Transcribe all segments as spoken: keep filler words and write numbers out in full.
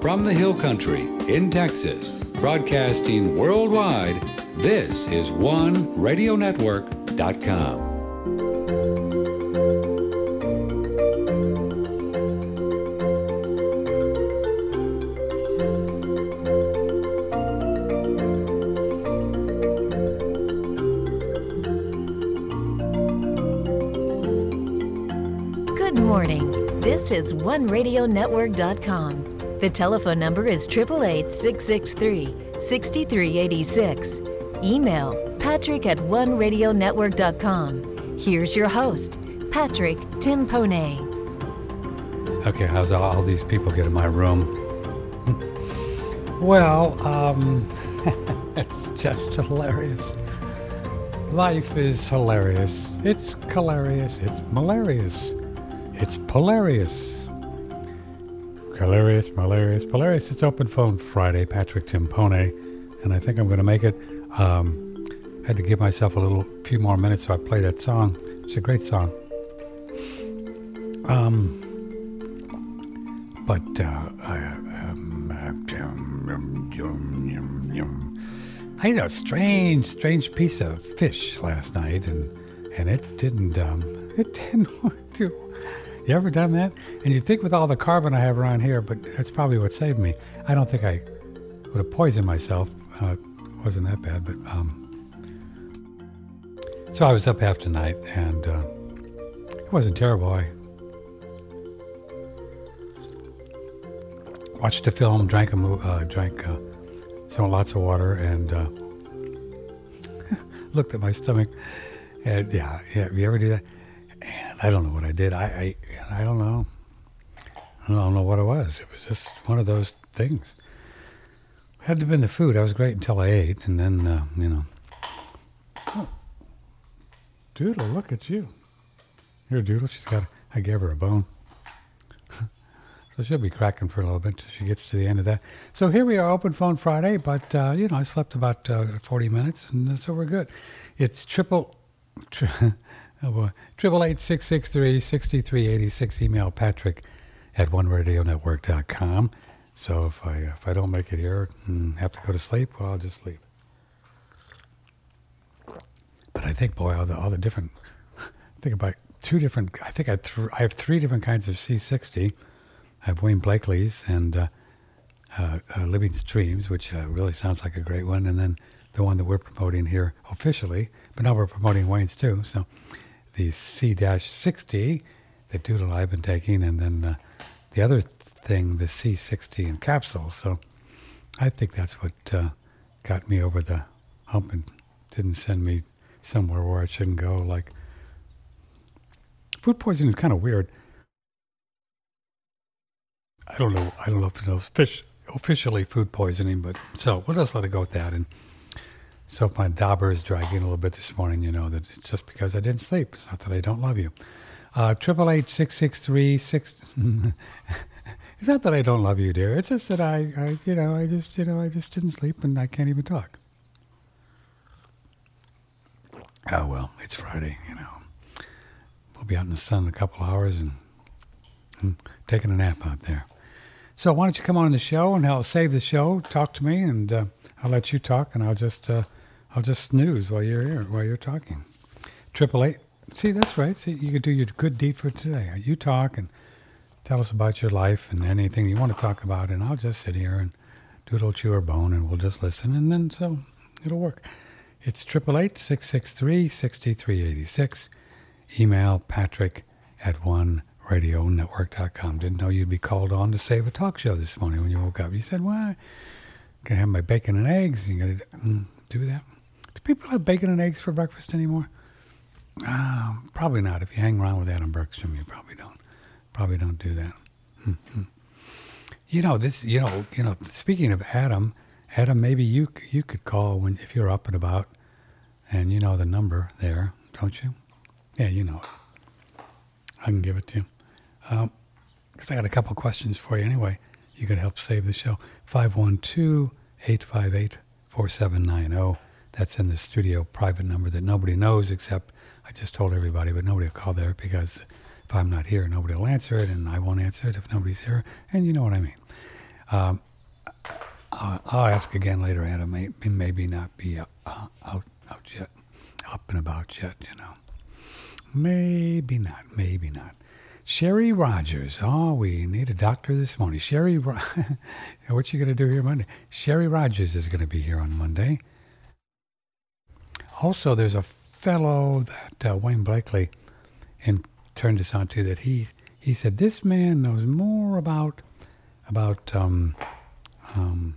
From the Hill Country in Texas, broadcasting worldwide, this is one radio network dot com. Good morning. This is one radio network dot com. The telephone number is eight eight eight, six six three, six three eight six. Email patrick at one radio network dot com. Here's your host, Patrick Timpone. Okay, how's all, all these people get in my room? Well, um, it's just hilarious. Life is hilarious. It's hilarious. It's malarious. It's hilarious. Hilarious, malarious, hilarious. It's Open Phone Friday, Patrick Timpone, and I think I'm going to make it. Um, I had to give myself a little few more minutes, so I play that song. It's a great song. Um, but uh, I, um, I had a strange, strange piece of fish last night, and and it didn't, um, it didn't want to. You ever done that? And you'd think with all the carbon I have around here, but that's probably what saved me. I don't think I would have poisoned myself. Uh, it wasn't that bad, but um. So I was up half the night, and uh, it wasn't terrible. I watched a film, drank a mo- uh, drank uh, some lots of water, and uh, looked at my stomach. And yeah, yeah. You ever do that? And I don't know what I did. I, I, I don't know. I don't know what it was. It was just one of those things. It had to have been the food. I was great until I ate, and then, uh, you know. Oh. Doodle, look at you. Here, Doodle. She's got. I gave her a bone, so she'll be cracking for a little bit till she gets to the end of that. So here we are, Open Phone Friday. But uh, you know, I slept about uh, forty minutes, and so we're good. It's triple. Tri- Oh boy. eight eight eight, six six three, six three eight six. Email Patrick at one radio network dot com. So if I if I don't make it here and have to go to sleep, well, I'll just sleep. But I think, boy, all the all the different. I think about two different. I think I th- I have three different kinds of C sixty. I have Wayne Blakely's and uh, uh, uh, Living Streams, which uh, really sounds like a great one, and then the one that we're promoting here officially. But now we're promoting Wayne's too. So. The C sixty that Doodle and I have been taking, and then uh, the other thing, the C sixty in capsules. So I think that's what uh, got me over the hump and didn't send me somewhere where I shouldn't go. Like, food poisoning is kind of weird. I don't know. I don't know if it's fish, officially food poisoning, but so we'll just let it go with that. And so if my dauber is dragging a little bit this morning, you know that it's just because I didn't sleep. It's not that I don't love you. Uh, triple eight six six three six. It's not that I don't love you, dear. It's just that I, I, you know, I just, you know, I just didn't sleep and I can't even talk. Oh well, it's Friday, you know. We'll be out in the sun in a couple hours and, and taking a nap out there. So why don't you come on the show and help save the show? Talk to me, and uh, I'll let you talk, and I'll just. Uh, I'll just snooze while you're here, while you're talking. Triple eight. See, that's right. See, you could do your good deed for today. You talk and tell us about your life and anything you want to talk about, and I'll just sit here and doodle, chew, or bone, and we'll just listen, and then so it'll work. It's triple eight six six three six three eight six. Email Patrick at one radio network dot com. Didn't know you'd be called on to save a talk show this morning when you woke up. You said, "Well, I'm gonna have my bacon and eggs." You gotta mm, do that. Do people have bacon and eggs for breakfast anymore? Uh, probably not. If you hang around with Adam Bergstrom, you probably don't. Probably don't do that. Mm-hmm. You know this. You know. You know. Speaking of Adam, Adam, maybe you you could call when if you're up and about, and you know the number there, don't you? Yeah, you know it. I can give it to you. Um, because I got a couple questions for you anyway. You could help save the show. five one two, eight five eight, four seven nine zero. That's in the studio private number that nobody knows except I just told everybody, but nobody will call there because if I'm not here, nobody will answer it, and I won't answer it if nobody's here, and you know what I mean. Um, I'll, I'll ask again later, Adam. May, maybe not be uh, out out yet, up and about yet, you know. Maybe not, maybe not. Sherry Rogers. Oh, we need a doctor this morning. Sherry, Ro- what you going to do here Monday? Sherry Rogers is going to be here on Monday. Also, there's a fellow that uh, Wayne Blakely and turned us on to that he he said this man knows more about about um, um,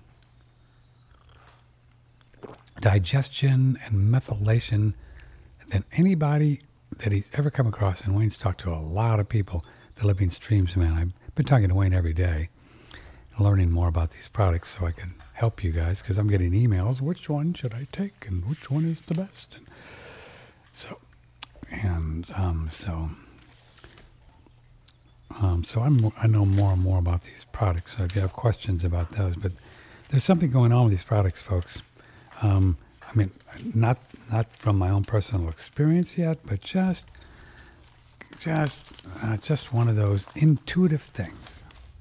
digestion and methylation than anybody that he's ever come across. And Wayne's talked to a lot of people that live in streams, man. I've been talking to Wayne every day, learning more about these products so I can help you guys, because I'm getting emails, which one should I take and which one is the best? And so, and um, so, um, so I'm, I know more and more about these products, so if you have questions about those, but there's something going on with these products, folks. Um, I mean, not not from my own personal experience yet, but just just uh, just one of those intuitive things.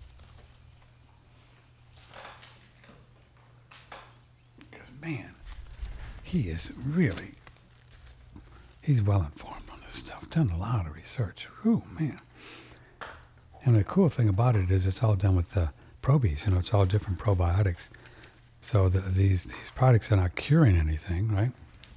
Because man, he is really he's well informed on this stuff. Done a lot of research. Ooh, man. And the cool thing about it is it's all done with the probies. You know, it's all different probiotics. So the, these these products are not curing anything, right?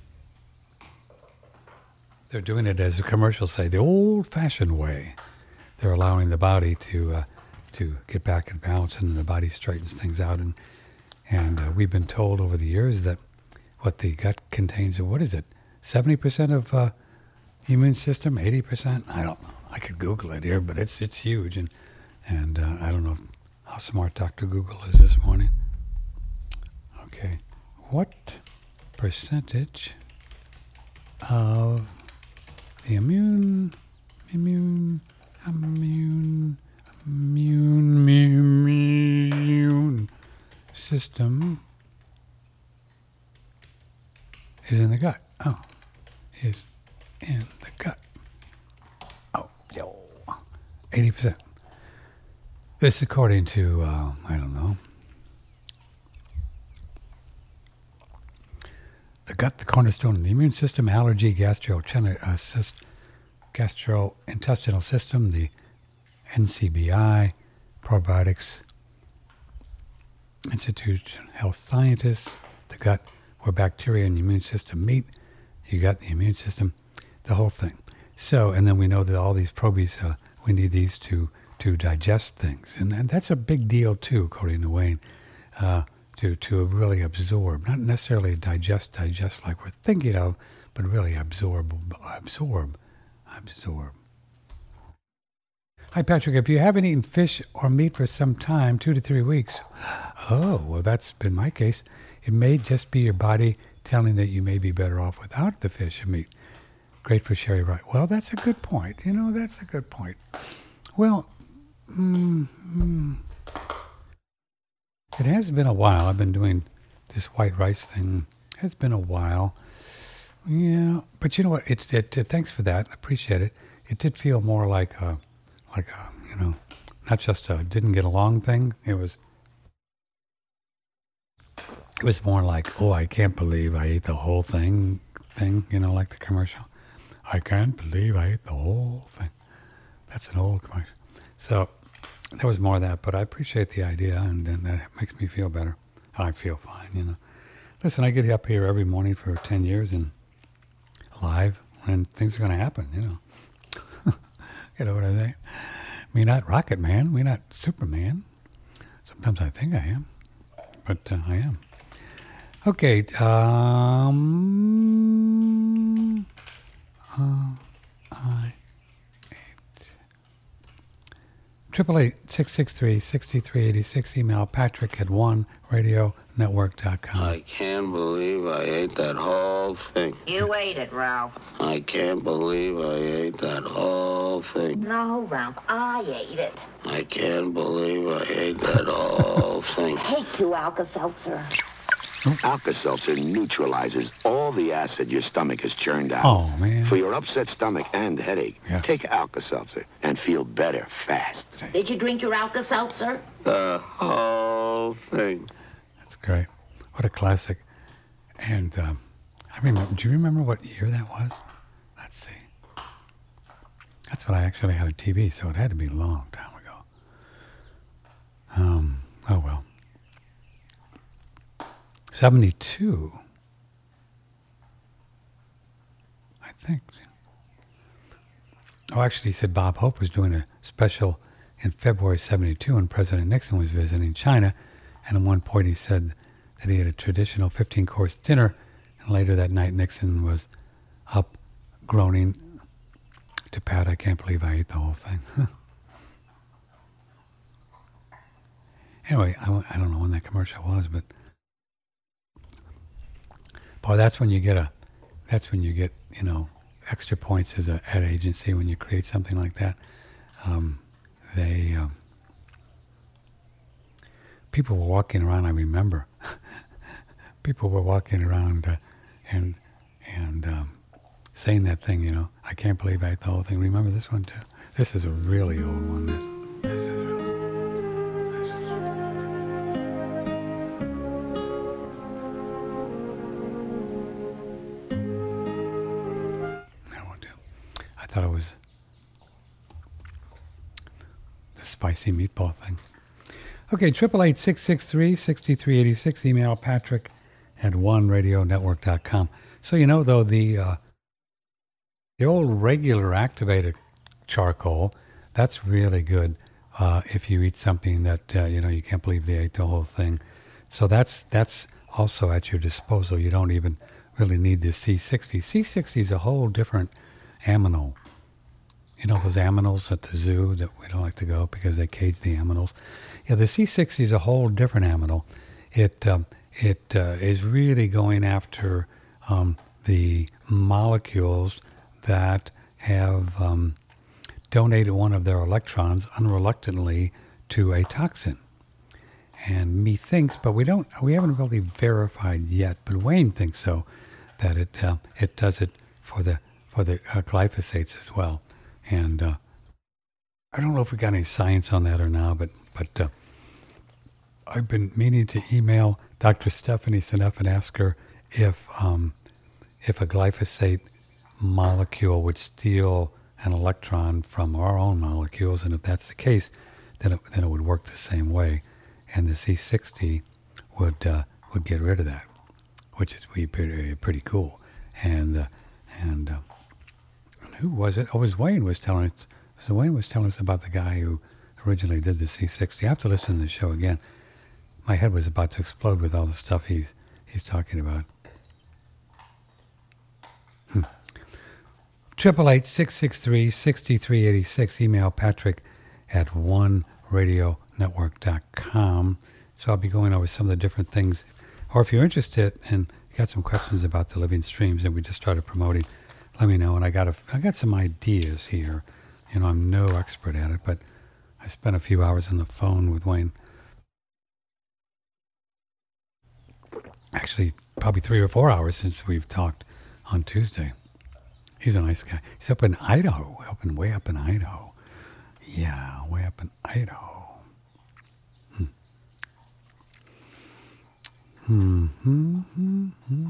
They're doing it, as the commercials say, the old-fashioned way. They're allowing the body to uh, to get back in balance, and the body straightens things out. And and uh, we've been told over the years that what the gut contains, what is it, seventy percent of uh, immune system, eighty percent? I don't know. I could Google it here, but it's it's huge. And and uh, I don't know how smart Doctor Google is this morning. Okay, what percentage of the immune, immune, immune, immune, immune system is in the gut? Oh, is in the gut. Oh, yo, eighty percent. This according to, uh, I don't know, the gut, the cornerstone of the immune system, allergy, gastro, uh, syst, gastrointestinal system, the N C B I, probiotics, Institute Health Scientists, the gut, where bacteria and the immune system meet. You got the immune system, the whole thing. So, and then we know that all these probies, uh, we need these to, to digest things. And, and that's a big deal too, according to Wayne. Uh, to to really absorb, not necessarily digest, digest like we're thinking of, but really absorb, absorb, absorb. Hi, Patrick. If you haven't eaten fish or meat for some time, two to three weeks, oh, well, that's been my case. It may just be your body telling that you may be better off without the fish and meat. Great for Sherry Right. Well, that's a good point. You know, that's a good point. Well, mm, mm, it has been a while. I've been doing this white rice thing. It's been a while. Yeah, but you know what? It, it, it thanks for that. I appreciate it. It did feel more like a, like a, you know, not just a didn't get along thing. It was, it was more like, oh, I can't believe I ate the whole thing, thing. You know, like the commercial. I can't believe I ate the whole thing. That's an old commercial. So. There was more of that, but I appreciate the idea, and, and that makes me feel better. I feel fine, you know. Listen, I get up here every morning for ten years and live, and things are going to happen, you know. You know what I think? Me not Rocket Man, me not Superman. Sometimes I think I am, but uh, I am. Okay, um, uh, I... Triple eight six six three sixty three eighty six. Email Patrick at one radio network dot com. I can't believe I ate that whole thing. You ate it, Ralph. I can't believe I ate that whole thing. No, Ralph, I ate it. I can't believe I ate that whole thing. Take two Alka-Seltzer. Alka-Seltzer neutralizes all the acid your stomach has churned out. Oh, man. For your upset stomach and headache, yeah. Take Alka-Seltzer and feel better fast. Did you drink your Alka-Seltzer? The whole thing. That's great. What a classic. And um, I remember, do you remember what year that was? Let's see. That's when I actually had a T V, so it had to be a long time ago. Um, oh well. seventy-two. I think. Oh, actually, he said Bob Hope was doing a special in February seventy-two when President Nixon was visiting China. And at one point he said that he had a traditional fifteen-course dinner. And later that night, Nixon was up groaning to Pat, I can't believe I ate the whole thing. Anyway, I, I don't know when that commercial was, but boy, that's when you get a, that's when you get, you know, extra points as a ad agency when you create something like that. Um, they, um, people were walking around, I remember, people were walking around uh, and, and um, saying that thing, you know, I can't believe I ate the whole thing. Remember this one too? This is a really old one. This, this is really, this is I won't do. I thought it was the spicy meatball thing. Okay, triple eight six six three six three eight six. Email Patrick at one radio network dot com. So you know though the uh, the old regular activated charcoal, that's really good uh, if you eat something that uh, you know you can't believe they ate the whole thing. So that's that's also at your disposal. You don't even really need the C sixty. C sixty is a whole different aminal. You know those aminals at the zoo that we don't like to go because they cage the aminals. Yeah, the C sixty is a whole different aminal. It um, it uh, is really going after um, the molecules that have um, donated one of their electrons unreluctantly to a toxin. And me thinks, but we don't, we haven't really verified yet. But Wayne thinks so, that it uh, it does it for the for the uh, glyphosates as well. And uh, I don't know if we got any science on that or not, but but uh, I've been meaning to email Doctor Stephanie Seneff and ask her if um, if a glyphosate molecule would steal an electron from our own molecules, and if that's the case, then it, then it would work the same way, and the C sixty would uh, would get rid of that, which is pretty pretty cool. And uh, and, uh, and who was it? Oh, it was Wayne was telling us. So Wayne was telling us about the guy who originally did the C sixty. I have to listen to the show again. My head was about to explode with all the stuff he's he's talking about. Hmm. Triple eight six six three six three eight six. Email Patrick at one radio network dot com. So I'll be going over some of the different things. Or if you're interested and got some questions about the living streams that we just started promoting, let me know. And I got a, I got some ideas here. You know, I'm no expert at it, but I spent a few hours on the phone with Wayne. Actually, probably three or four hours since we've talked on Tuesday. He's a nice guy. He's up in Idaho, up in, way up in Idaho. Yeah, way up in Idaho. Hmm. Hmm, hmm, hmm, hmm.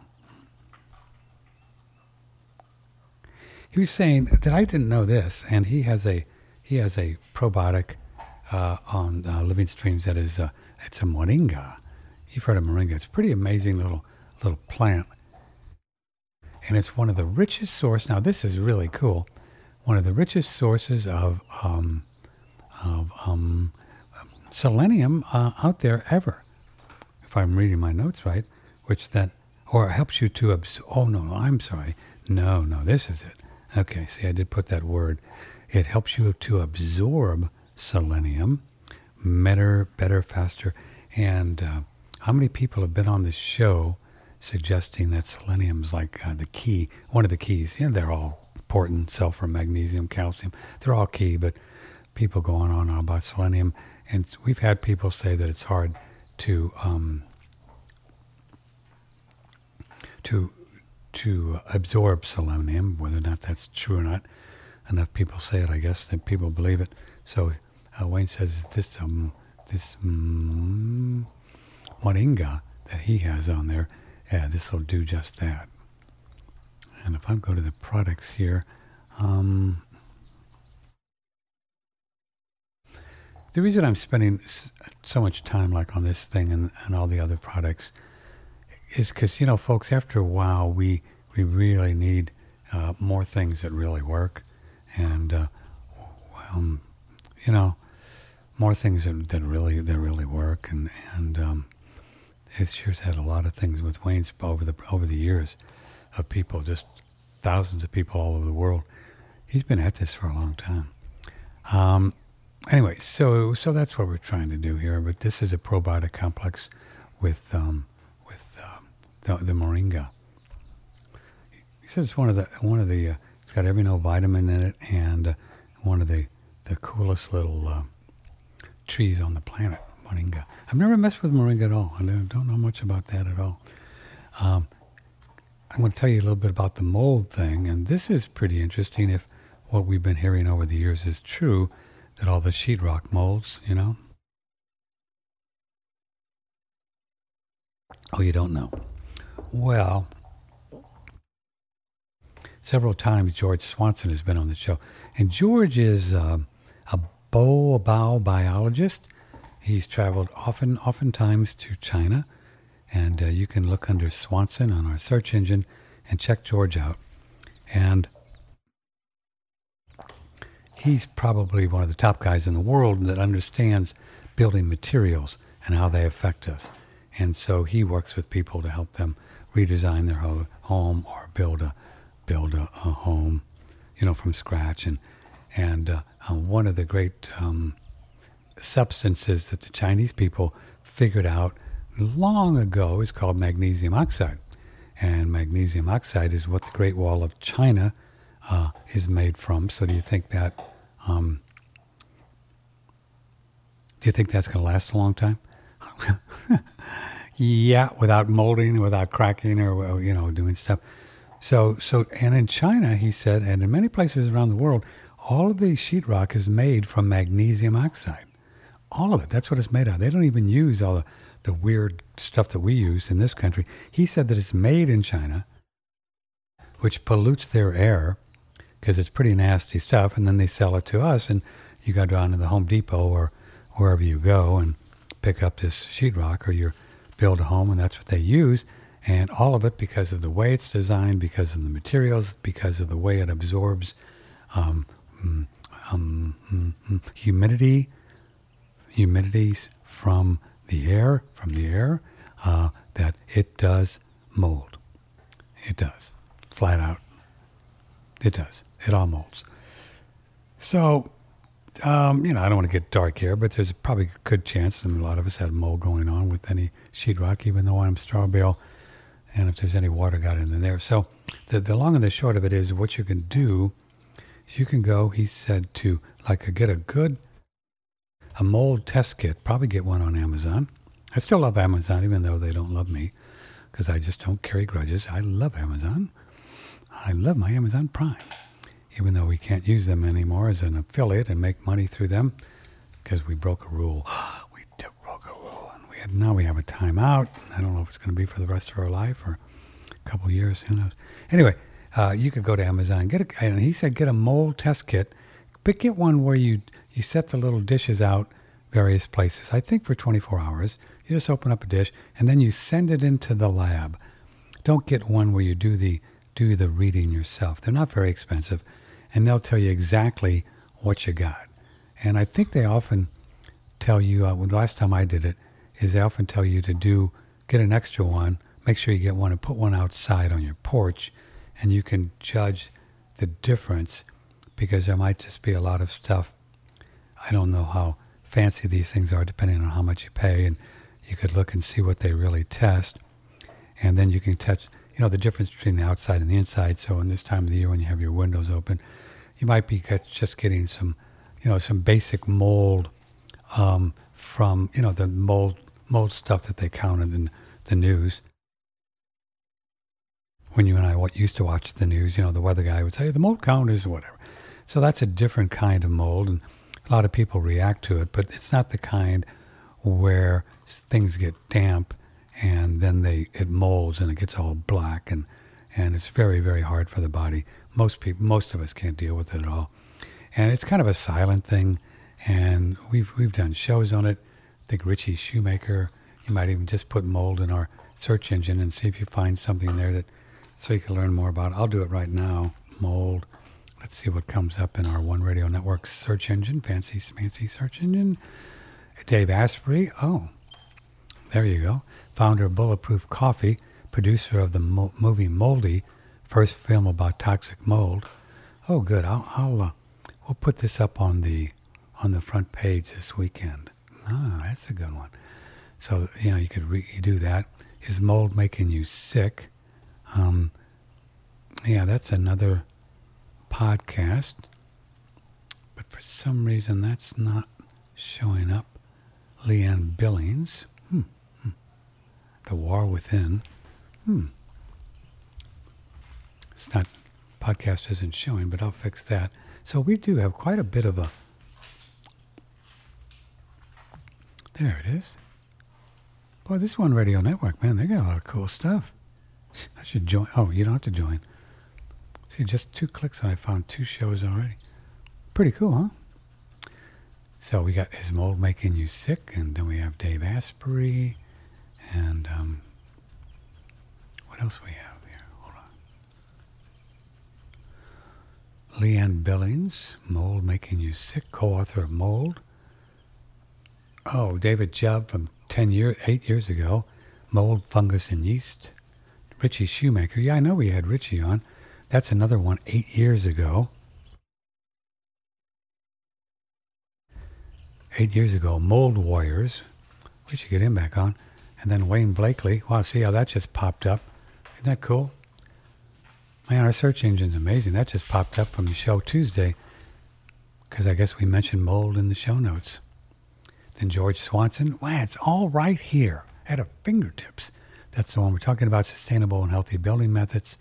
He was saying that I didn't know this, and he has a he has a probiotic uh, on uh, Living Streams that is uh, it's a moringa. You've heard of moringa? It's a pretty amazing little little plant, and it's one of the richest sources. Now this is really cool. One of the richest sources of um, of um, selenium uh, out there ever, if I'm reading my notes right. Which that or helps you to absorb. Oh no, no, I'm sorry. No, no, this is it. Okay, see, I did put that word. It helps you to absorb selenium better, better, faster. And uh, how many people have been on this show suggesting that selenium is like uh, the key, one of the keys? Yeah, they're all important, sulfur, magnesium, calcium. They're all key, but people go on and on about selenium. And we've had people say that it's hard to um, to to absorb selenium, whether or not that's true or not. Enough people say it, I guess, that people believe it. So uh, Wayne says this um this mm, moringa that he has on there, yeah, this will do just that. And if I go to the products here, um, the reason I'm spending so much time like on this thing and, and all the other products is because, you know, folks, after a while, we we really need uh, more things that really work, and uh, um, you know, more things that, that really that really work, and and um, it's sure had a lot of things with Wayne's over the over the years of people, just thousands of people all over the world. He's been at this for a long time. Um, anyway, so so that's what we're trying to do here. But this is a probiotic complex with um, with um, the, the moringa. He says it's one of the one of the. Uh, it's got every no vitamin in it, and uh, one of the the coolest little uh, trees on the planet, moringa. I've never messed with moringa at all. I don't, don't know much about that at all. Um, I'm going to tell you a little bit about the mold thing, and this is pretty interesting if what we've been hearing over the years is true, that all the sheetrock molds, you know. Oh, you don't know? Well, several times George Swanson has been on the show, and George is uh, a bow, a bow biologist. He's traveled often, oftentimes to China, and uh, you can look under Swanson on our search engine and check George out. And he's probably one of the top guys in the world that understands building materials and how they affect us. And so he works with people to help them redesign their ho- home or build a build a, a home, you know, from scratch. And and uh, uh, one of the great um, substances that the Chinese people figured out long ago is called magnesium oxide. And magnesium oxide is what the Great Wall of China uh, is made from. So do you think that, um, do you think that's going to last a long time? Yeah, without molding, without cracking, or, you know, doing stuff. So, so, and in China, he said, and in many places around the world, all of the sheetrock is made from magnesium oxide. All of it. That's what it's made of. They don't even use all the, the weird stuff that we use in this country. He said that it's made in China, which pollutes their air because it's pretty nasty stuff, and then they sell it to us, and you go down to the Home Depot or wherever you go and pick up this sheetrock, or you build a home, and that's what they use. And all of it because of the way it's designed, because of the materials, because of the way it absorbs um, um, um, um, humidity, humidities from the air, from the air, uh, that it does mold. It does, flat out. It does. It all molds. So, um, you know, I don't want to get dark here, but there's probably a good chance, and a lot of us had mold going on with any sheetrock, even though I'm straw bale. And if there's any water got in there. So the, the long and the short of it is what you can do is you can go, he said, to like a, get a good, a mold test kit, probably get one on Amazon. I still love Amazon, even though they don't love me, because I just don't carry grudges. I love Amazon. I love my Amazon Prime, even though we can't use them anymore as an affiliate and make money through them because we broke a rule. we did broke a rule. And we had, now we have a timeout. I don't know if it's going to be for the rest of our life or a couple of years. Who knows? Anyway, uh, you could go to Amazon and get a, and he said get a mold test kit. But get one where you, you set the little dishes out various places. I think for twenty-four hours. You just open up a dish and then you send it into the lab. Don't get one where you do the do the reading yourself. They're not very expensive, and they'll tell you exactly what you got. And I think they often tell you, uh, well, the last time I did it, is they often tell you to do, get an extra one, make sure you get one and put one outside on your porch, and you can judge the difference, because there might just be a lot of stuff. I don't know how fancy these things are depending on how much you pay, and you could look and see what they really test, and then you can touch, you know, the difference between the outside and the inside. So in this time of the year when you have your windows open, you might be get, just getting some, you know, some basic mold um, from, you know, the mold mold stuff that they counted in the news. When you and I what used to watch the news, you know, the weather guy would say, the mold count is whatever. So that's a different kind of mold, and a lot of people react to it, but it's not the kind where things get damp and then they it molds and it gets all black, and and it's very, very hard for the body. Most people, most of us can't deal with it at all. And it's kind of a silent thing, and we've we've done shows on it. I think Richie Shoemaker, you might even just put mold in our search engine and see if you find something there that so you can learn more about it. I'll do it right now, mold. Let's see what comes up in our One Radio Network search engine, fancy smancy search engine. Dave Asprey, oh, there you go. Founder of Bulletproof Coffee, producer of the mo- movie Moldy, first film about toxic mold. Oh, good. I'll, I'll uh, we'll put this up on the on the front page this weekend. Ah, that's a good one. So you know you could re- you do that. Is mold making you sick? Um, yeah, that's another podcast. But for some reason that's not showing up. Leanne Billings. Hmm. hmm. The War Within. Hmm. It's not, podcast isn't showing, but I'll fix that. So we do have quite a bit of a, there it is. Boy, this One Radio Network, man, they got a lot of cool stuff. I should join. Oh, you don't have to join. See, just two clicks and I found two shows already. Pretty cool, huh? So we got Is Mold Making You Sick? And then we have Dave Asprey. And um, what else we have here? Hold on. Leanne Billings, Mold Making You Sick, co-author of Mold. Oh, David Jubb from ten years, eight years ago, Mold, Fungus, and Yeast. Richie Shoemaker. Yeah, I know we had Richie on. That's another one eight years ago. Eight years ago, Mold Warriors. We should get him back on. And then Wayne Blakely. Wow, see how that just popped up. Isn't that cool? Man, our search engine's amazing. That just popped up from the show Tuesday because I guess we mentioned mold in the show notes. Then George Swanson. Wow, it's all right here at our fingertips. That's the one we're talking about, sustainable and healthy building methods.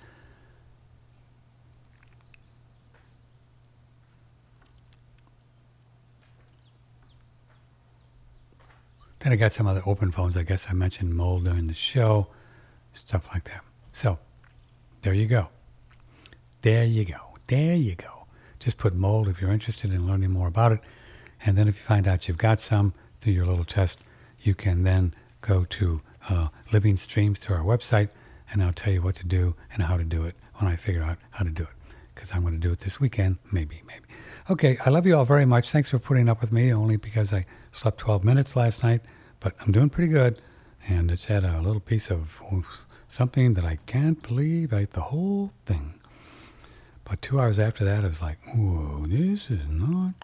Then I got some other open phones. I guess I mentioned mold during the show, stuff like that. So, there you go. There you go. There you go. Just put mold if you're interested in learning more about it. And then if you find out you've got some through your little test, you can then go to uh, Living Streams through our website, and I'll tell you what to do and how to do it when I figure out how to do it. Because I'm going to do it this weekend. Maybe, maybe. Okay, I love you all very much. Thanks for putting up with me, only because I slept twelve minutes last night. But I'm doing pretty good. And it's had a little piece of something that I can't believe. I ate the whole thing. But two hours after that, I was like, whoa, this is not,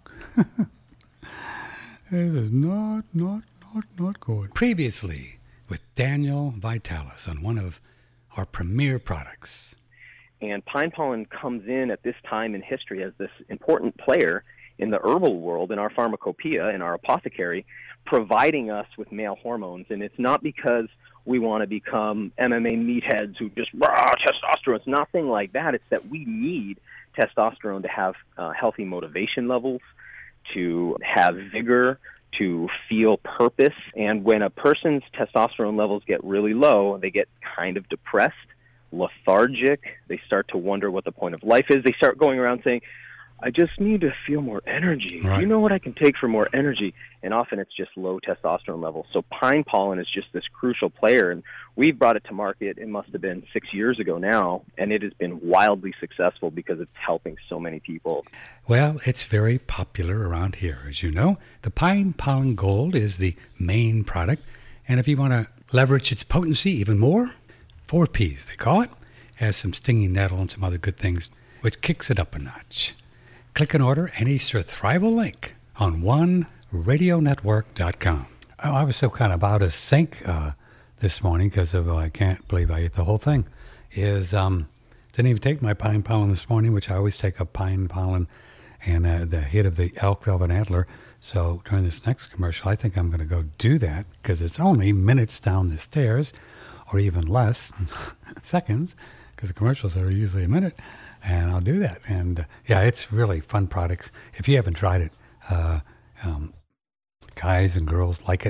this is not, not, not, not good. Previously, with Daniel Vitalis on one of our premier products. And pine pollen comes in at this time in history as this important player in the herbal world, in our pharmacopoeia, in our apothecary, providing us with male hormones. And it's not because we want to become M M A meatheads who just, rah, testosterone. It's nothing like that. It's that we need testosterone to have uh, healthy motivation levels, to have vigor, to feel purpose. And when a person's testosterone levels get really low, they get kind of depressed, lethargic. They start to wonder what the point of life is. They start going around saying, I just need to feel more energy. Right. You know what I can take for more energy? And often it's just low testosterone levels. So pine pollen is just this crucial player. And we've brought it to market, it must have been six years ago now, and it has been wildly successful because it's helping so many people. Well, it's very popular around here, as you know. The Pine Pollen Gold is the main product. And if you want to leverage its potency even more, four Ps, they call it, has some stinging nettle and some other good things, which kicks it up a notch. Click and order any Surthrival link on one radio network dot com. Oh, I was so kind of out of sync uh, this morning because of, uh, I can't believe I ate the whole thing, is, um, didn't even take my pine pollen this morning, which I always take a pine pollen and uh, the hit of the elk velvet antler. So during this next commercial, I think I'm going to go do that because it's only minutes down the stairs, or even less, seconds, because the commercials are usually a minute. And I'll do that. And uh, yeah, it's really fun products. If you haven't tried it, uh, um, guys and girls like it.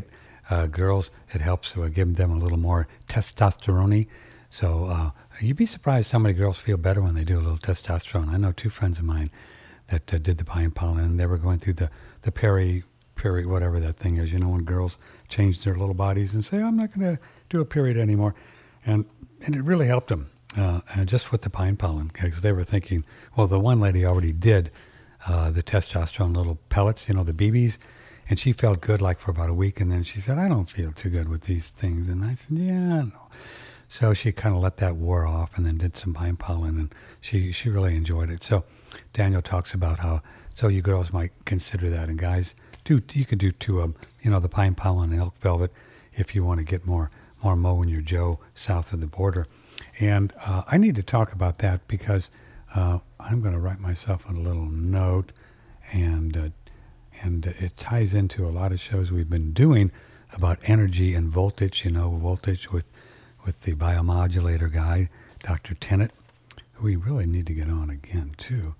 uh, girls, it helps to uh, give them a little more testosterone. So uh, you'd be surprised how many girls feel better when they do a little testosterone. I know two friends of mine that uh, did the pine pollen, and they were going through the, the peri, peri, whatever that thing is, you know, when girls change their little bodies and say, I'm not going to do a period anymore. And and it really helped them, uh, and just with the pine pollen, because they were thinking, well, the one lady already did uh, the testosterone little pellets, you know, the B Bs, and she felt good like for about a week, and then she said, I don't feel too good with these things. And I said, yeah, I know. So she kind of let that wear off and then did some pine pollen, and she, she really enjoyed it. So Daniel talks about how, so you girls might consider that, and guys, do you could do two of them, you know, the pine pollen and elk velvet if you want to get more more Mo and your Joe south of the border. And uh, I need to talk about that because uh, I'm going to write myself a little note, and uh, and it ties into a lot of shows we've been doing about energy and voltage, you know, voltage with, with the biomodulator guy, Doctor Tennant, who we really need to get on again, too.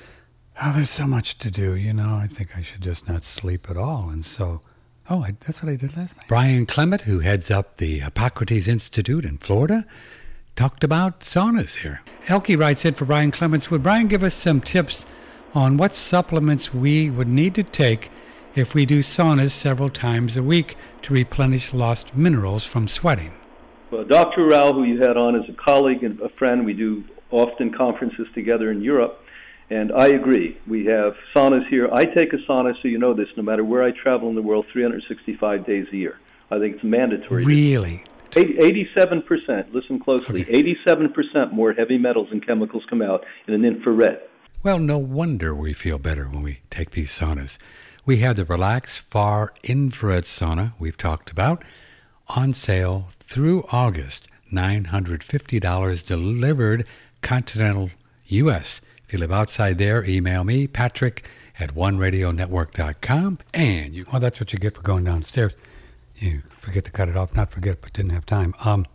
Oh, there's so much to do, you know. I think I should just not sleep at all, and so... Oh, I, that's what I did last night. Brian Clement, who heads up the Hippocrates Institute in Florida, talked about saunas here. Elkie writes in for Brian Clements. Would Brian give us some tips on what supplements we would need to take if we do saunas several times a week to replenish lost minerals from sweating? Well, Doctor Rao, who you had on, is a colleague and a friend. We do often conferences together in Europe. And I agree. We have saunas here. I take a sauna, so you know this, no matter where I travel in the world, three hundred sixty-five days a year. I think it's mandatory. Really? eighty-seven percent, listen closely, okay. eighty-seven percent more heavy metals and chemicals come out in an infrared. Well, no wonder we feel better when we take these saunas. We have the Relax Far Infrared Sauna we've talked about on sale through August. nine hundred fifty dollars delivered continental U S If you live outside there, email me, Patrick at one radio network dot com. And you, well, that's what you get for going downstairs. You forget to cut it off, not forget, but didn't have time. Um,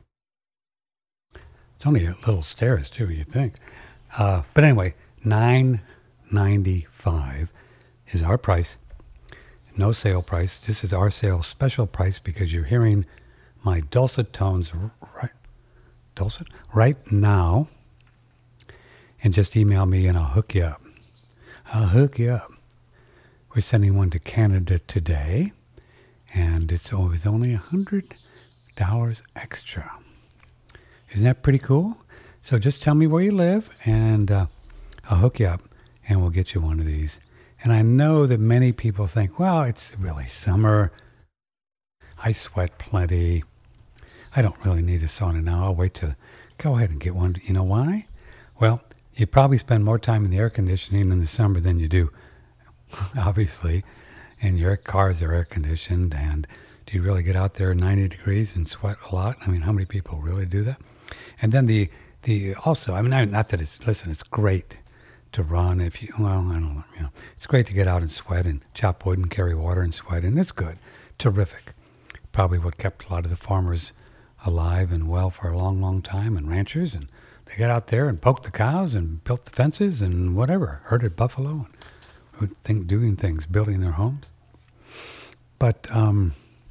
it's only a little stairs, too, you think. Uh, but anyway, nine ninety-five is our price. No sale price. This is our sale special price because you're hearing my dulcet tones right, dulcet right now. And just email me and I'll hook you up. I'll hook you up. We're sending one to Canada today, and it's always only one hundred dollars extra. Isn't that pretty cool? So just tell me where you live, and uh, I'll hook you up, and we'll get you one of these. And I know that many people think, well, it's really summer. I sweat plenty. I don't really need a sauna now. I'll wait to go ahead and get one. You know why? Well, you probably spend more time in the air conditioning in the summer than you do, obviously, and your cars are air conditioned. And do you really get out there ninety degrees and sweat a lot? I mean, how many people really do that? And then the the also, I mean, not that it's, listen, it's great to run if you, well, I don't know, you know, it's great to get out and sweat and chop wood and carry water and sweat, and it's good, terrific. Probably what kept a lot of the farmers alive and well for a long, long time, and ranchers, and they got out there and poked the cows and built the fences and whatever, herded buffalo, and think, doing things, building their homes. But um,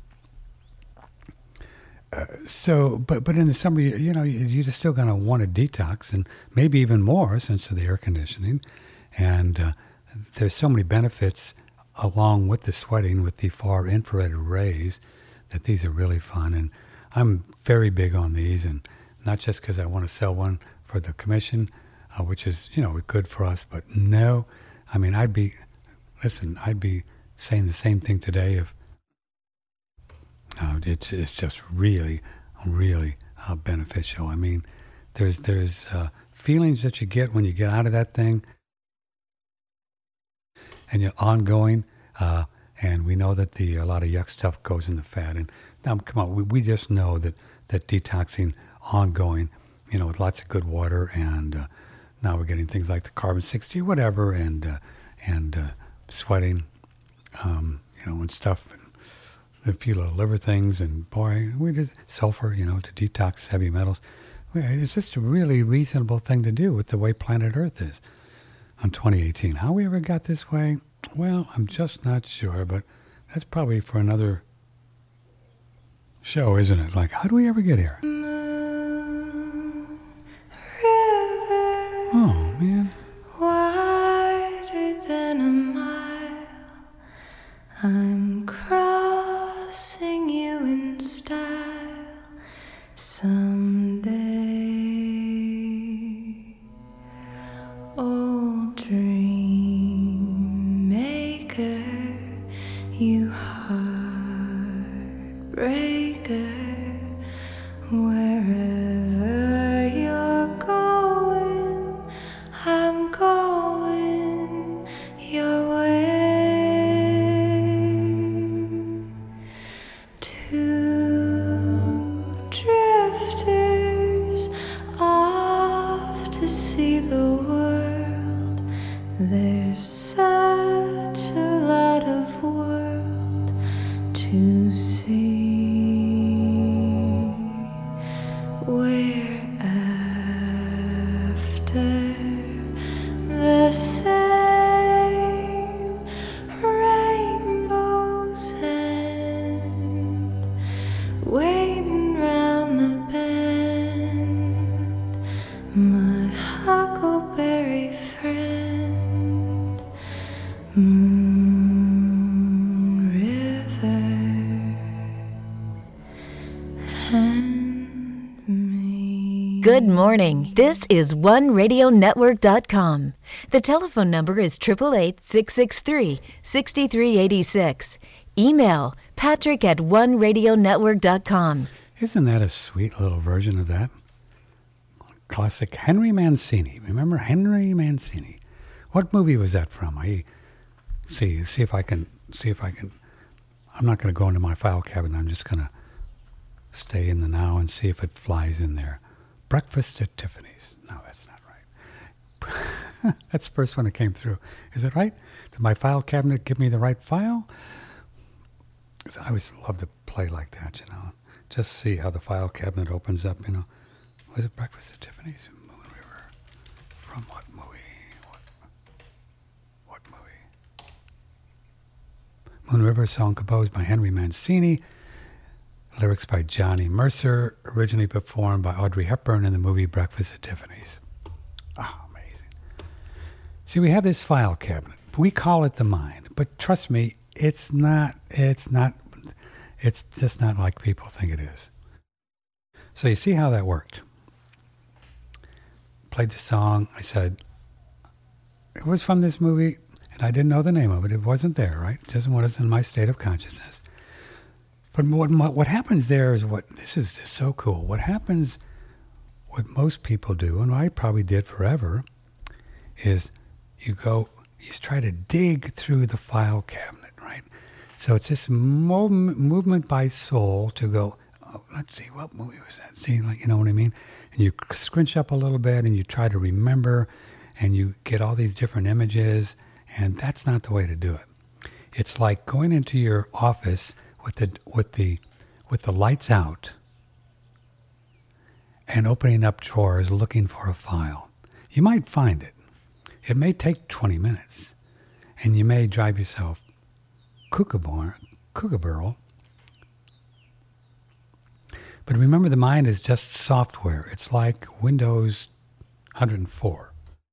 uh, so, but but in the summer, you, you know, you, you're still going to want a detox, and maybe even more since of the air conditioning. And uh, there's so many benefits along with the sweating with the far infrared rays that these are really fun. And I'm very big on these, and not just because I want to sell one for the commission, uh, which is, you know, good for us, but no, I mean, I'd be, listen, I'd be saying the same thing today if, uh, it's, it's just really, really uh, beneficial. I mean, there's, there's uh, feelings that you get when you get out of that thing, and you're ongoing, uh, and we know that the a lot of yuck stuff goes in the fat, and now, come on, we, we just know that, that detoxing ongoing, you know, with lots of good water, and uh, now we're getting things like the carbon sixty, whatever, and uh, and uh, sweating, um, you know, and stuff, and a few little liver things, and boy, we just sulfur, you know, to detox heavy metals. It's just a really reasonable thing to do with the way planet Earth is on twenty eighteen. How we ever got this way? Well, I'm just not sure, but that's probably for another show, isn't it? Like, how do we ever get here? Moon River, Oh, man. wider than a mile, I'm crossing you in style someday. Old dream maker, you heartbreaker, wherever you're going, I'm going your way. Two drifters off to see the world. There's such a lot of world to see. We're after the same rainbow's end, waiting round the bend, my huckleberry friend, Moon River and me. Good morning. This is one radio network dot com. The telephone number is eight eight eight, six six three, six three eight six. Email patrick at one radio network dot com. Isn't that a sweet little version of that? Classic Henry Mancini. Remember Henry Mancini? What movie was that from? I see see if I can see if I can I'm not going to go into my file cabinet. I'm just going to stay in the now and see if it flies in there. Breakfast at Tiffany's. No, that's not right. That's the first one that came through. Is it right? Did my file cabinet give me the right file? I always love to play like that, you know. Just see how the file cabinet opens up, you know. Was it Breakfast at Tiffany's? Moon River. From what movie? What, what movie? Moon River, song composed by Henry Mancini. Lyrics by Johnny Mercer. Originally performed by Audrey Hepburn in the movie Breakfast at Tiffany's. Oh, amazing. See, we have this file cabinet. We call it the mind. But trust me, it's not, it's not, it's just not like people think it is. So you see how that worked. Played the song. I said, it was from this movie, and I didn't know the name of it. It wasn't there, right? It doesn't what is in my state of consciousness. But what, what happens there is what, this is just so cool. What happens, what most people do, and I probably did forever, is you go, you try to dig through the file cabinet, right? So it's this mo- movement by soul to go, oh, let's see, what movie was that? See, like, you know what I mean? And you scrunch up a little bit and you try to remember and you get all these different images, and that's not the way to do it. It's like going into your office with the with the with the lights out and opening up drawers looking for a file. You might find it. It may take twenty minutes, and you may drive yourself kookaburra. But remember, the mind is just software. It's like Windows one hundred four.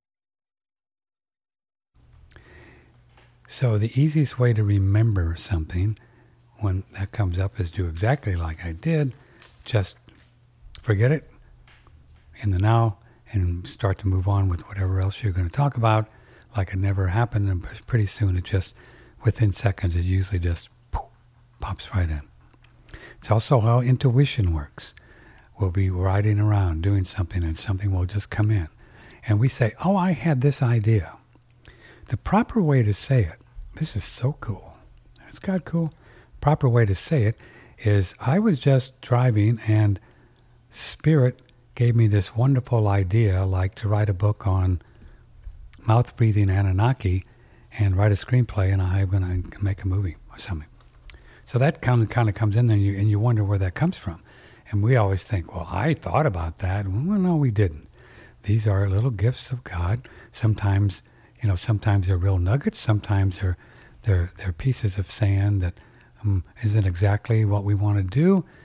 So the easiest way to remember something when that comes up is do exactly like I did. Just forget it in the now and start to move on with whatever else you're going to talk about like it never happened. And pretty soon it just, within seconds, it usually just poof, pops right in. It's also how intuition works. We'll be riding around doing something and something will just come in. And we say, oh, I had this idea. The proper way to say it, this is so cool. It's got cool. Proper way to say it is I was just driving and Spirit gave me this wonderful idea, like to write a book on mouth-breathing Anunnaki and write a screenplay, and I'm going to make a movie or something. So that comes, kind of comes in there, and you, and you wonder where that comes from. And we always think, well, I thought about that. Well, no, we didn't. These are little gifts of God. Sometimes, you know, sometimes they're real nuggets. Sometimes they're they're they're pieces of sand that um, isn't exactly what we want to do.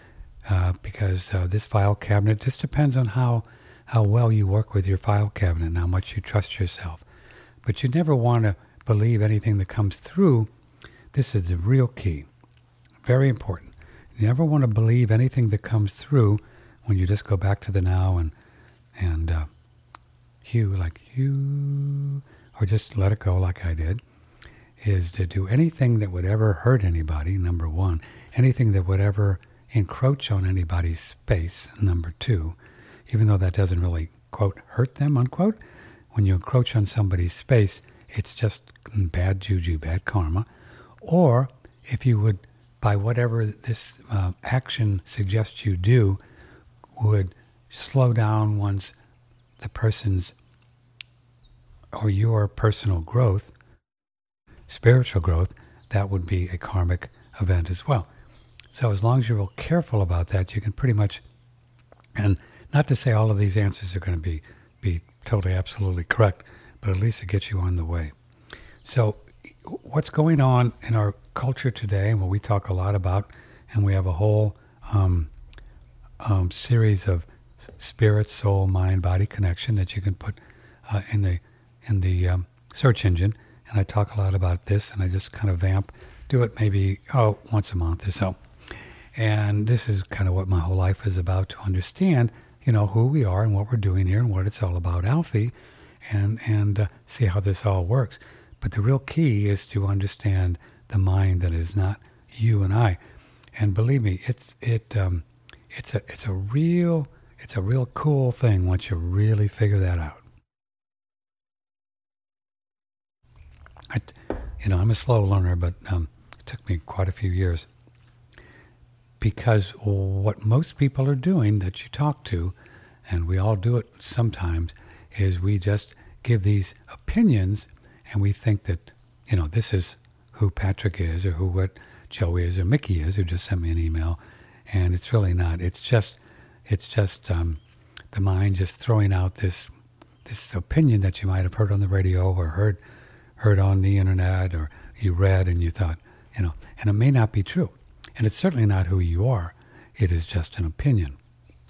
uh, because uh, this file cabinet just depends on how how well you work with your file cabinet and how much you trust yourself. But you never want to believe anything that comes through. This is the real key. Very important. You never want to believe anything that comes through when you just go back to the now and and uh, hue like hue, or just let it go like I did, is to do anything that would ever hurt anybody, number one, anything that would ever encroach on anybody's space, number two, even though that doesn't really, quote, hurt them, unquote. When you encroach on somebody's space, it's just bad juju, bad karma. Or if you would, by whatever this uh, action suggests you do, would slow down one's, the person's or your personal growth, spiritual growth, that would be a karmic event as well. So as long as you're real careful about that, you can pretty much, and not to say all of these answers are going to be, be totally, absolutely correct, but at least it gets you on the way. So what's going on in our culture today, and what we talk a lot about, and we have a whole um, um, series of spirit, soul, mind, body connection that you can put uh, in the in the um, search engine. And I talk a lot about this, and I just kind of vamp, do it maybe, oh, once a month or so. And this is kind of what my whole life is about, to understand, you know, who we are and what we're doing here and what it's all about, Alfie, and, and uh, see how this all works. But the real key is to understand the mind that is not you and I. And believe me, it's it um, it's a it's a real it's a real cool thing once you really figure that out. I, you know, I'm a slow learner, but um, it took me quite a few years. Because what most people are doing that you talk to, and we all do it sometimes, is we just give these opinions, and we think that, you know, this is who Patrick is, or who what Joe is, or Mickey is, who just sent me an email, and it's really not. It's just, it's just um, the mind just throwing out this this opinion that you might have heard on the radio or heard heard on the internet, or you read and you thought, you know, and it may not be true. And it's certainly not who you are. It is just an opinion.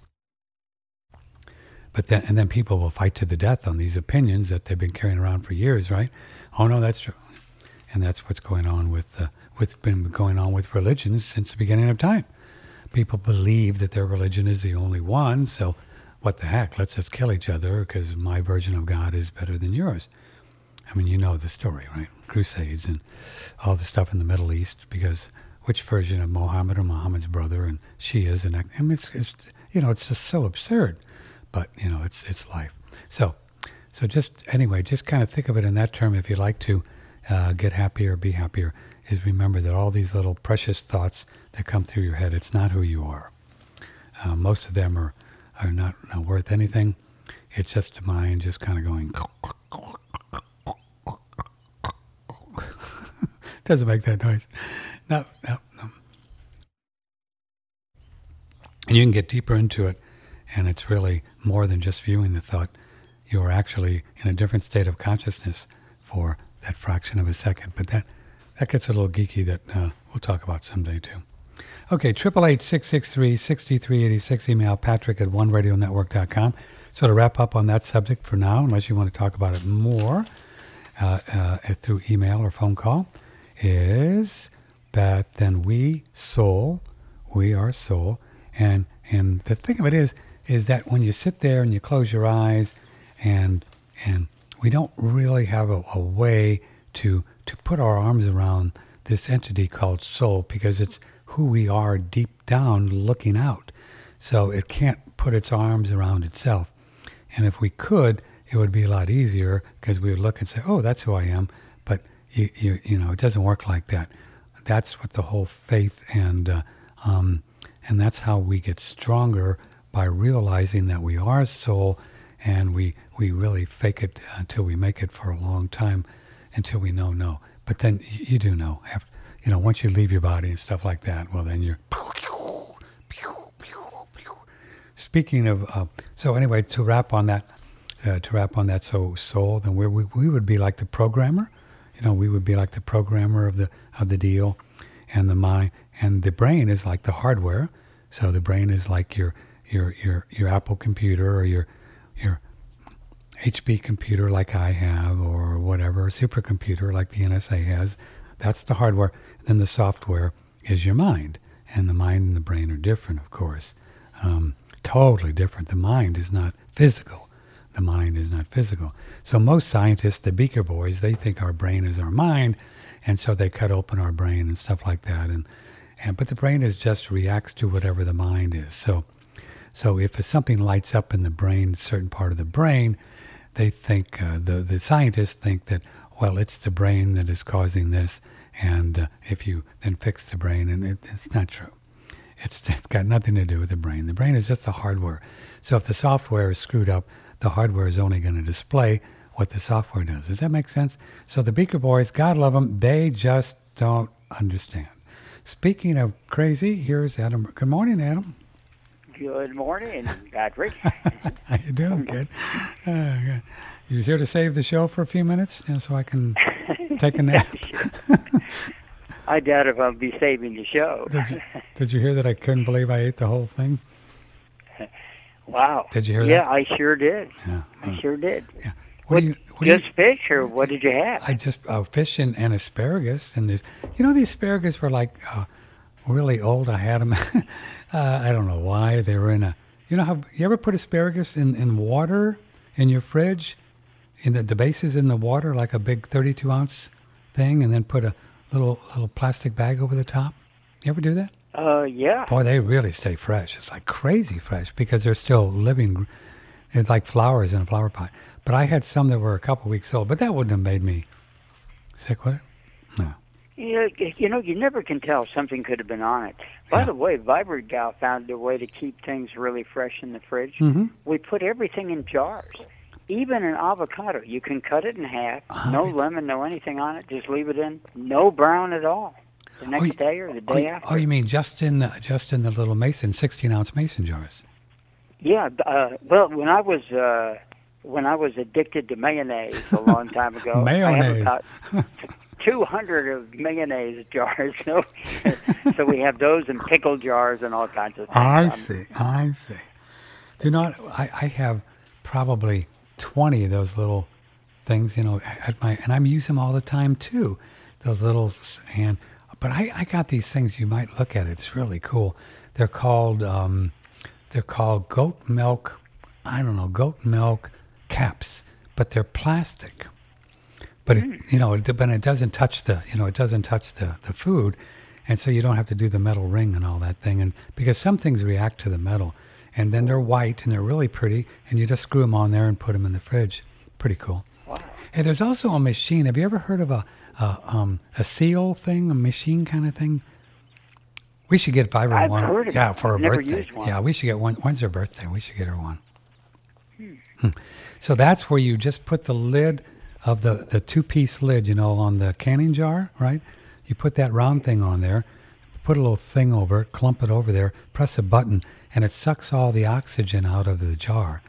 But then, and then people will fight to the death on these opinions that they've been carrying around for years, right? Oh no, that's true. And that's what's going on with, uh, with been going on with religions since the beginning of time. People believe that their religion is the only one, so what the heck? Let's just kill each other because my version of God is better than yours. I mean, you know the story, right? Crusades and all the stuff in the Middle East, because which version of Muhammad or Muhammad's brother and Shias, and I mean, it's, it's you know, it's just so absurd, but you know, it's it's life. So, so just anyway, just kind of think of it in that term. If you like to uh, get happier, be happier, is remember that all these little precious thoughts that come through your head, it's not who you are. Uh, most of them are are not, not worth anything. It's just the mind just kind of going. Doesn't make that noise. No, no, no. And you can get deeper into it, and it's really more than just viewing the thought. You are actually in a different state of consciousness for that fraction of a second. But that, that gets a little geeky that uh, we'll talk about someday too. Okay, eight eight eight, six six three, six three eight six, email patrick at one radio network dot com. So to wrap up on that subject for now, unless you want to talk about it more uh, uh, through email or phone call, is that then we, soul, we are soul, and and the thing of it is, is that when you sit there and you close your eyes, and and we don't really have a, a way to to put our arms around this entity called soul, because it's who we are deep down looking out. So it can't put its arms around itself. And if we could, it would be a lot easier, because we would look and say, oh, that's who I am. But you you, you know, it doesn't work like that. That's what the whole faith and uh, um, and that's how we get stronger, by realizing that we are soul, and we we really fake it until we make it for a long time, until we know no. But then you do know, after, you know, once you leave your body and stuff like that, well then you're. Speaking of, uh, so anyway, to wrap on that, uh, to wrap on that, so soul, then we we we would be like the programmer. You know, we would be like the programmer of the of the deal, and the mind and the brain is like the hardware. So the brain is like your your your your Apple computer or your your H P computer like I have, or whatever, a supercomputer like the N S A has. That's the hardware. Then the software is your mind. And the mind and the brain are different, of course. Um, totally different. The mind is not physical. The mind is not physical. So most scientists, the Beaker boys, they think our brain is our mind, and so they cut open our brain and stuff like that. And, and but the brain is just reacts to whatever the mind is. So, so if something lights up in the brain, a certain part of the brain, they think, uh, the, the scientists think that, well, it's the brain that is causing this, and uh, if you then fix the brain, and it, it's not true. It's, it's got nothing to do with the brain. The brain is just the hardware. So if the software is screwed up, the hardware is only going to display what the software does. Does that make sense? So the Beaker boys, God love them, they just don't understand. Speaking of crazy, here's Adam. Good morning, Adam. Good morning, Patrick. How you doing, kid? Uh, good. You here to save the show for a few minutes, you know, so I can take a nap? I doubt if I'll be saving the show. Did you, did you hear that I couldn't believe I ate the whole thing? Wow. Did you hear yeah, that? I sure did. Yeah. I sure did. Yeah. What, What do you, what do just you, fish, or what did you have? I just uh, fish and, and asparagus, and there's, you know, the asparagus were like uh, really old. I had them. uh, I don't know why they were in a. You know how you ever put asparagus in, in water in your fridge, in the, the base is in the water like a big thirty-two ounce thing, and then put a little little plastic bag over the top. You ever do that? Uh, yeah. Boy, they really stay fresh. It's like crazy fresh because they're still living. It's like flowers in a flower pot. But I had some that were a couple weeks old, but that wouldn't have made me sick, would it? No. Yeah, you know, you never can tell. Something could have been on it. By Yeah. the way, Vibrant Gal found a way to keep things really fresh in the fridge. Mm-hmm. We put everything in jars. Even an avocado, you can cut it in half. Uh, No lemon, no anything on it. Just leave it in. No brown at all. The next you- day or the Oh, day you- after. oh, you mean just in uh, just in the little mason, sixteen ounce mason jars? Yeah. Uh, well, when I was uh, when I was addicted to mayonnaise a long time ago, Mayonnaise. I have about two hundred of mayonnaise jars. So, so we have those in pickle jars and all kinds of things. I Um, see. I see. Do not. I, I have probably twenty of those little things, you know, at my, and I'm using them all the time too. Those little s- and, but I, I got these things. You might look at it. It's really cool. They're called um, they're called goat milk. I don't know, goat milk caps, but they're plastic. But it, you know, it, but it doesn't touch the, you know, it doesn't touch the, the food, and so you don't have to do the metal ring and all that thing. And because some things react to the metal, and then they're white and they're really pretty, and you just screw them on there and put them in the fridge. Pretty cool. Wow. Hey, there's also a machine. Have you ever heard of a a, um, a seal thing, a machine kind of thing? We should get Vibrant I've one. heard of yeah, it. for her I've never birthday. used one. Yeah, we should get one. When's her birthday? We should get her one. Hmm. So that's where you just put the lid of the, the two-piece lid, you know, on the canning jar, right? You put that round thing on there, put a little thing over it, clump it over there, press a button, and it sucks all the oxygen out of the jar.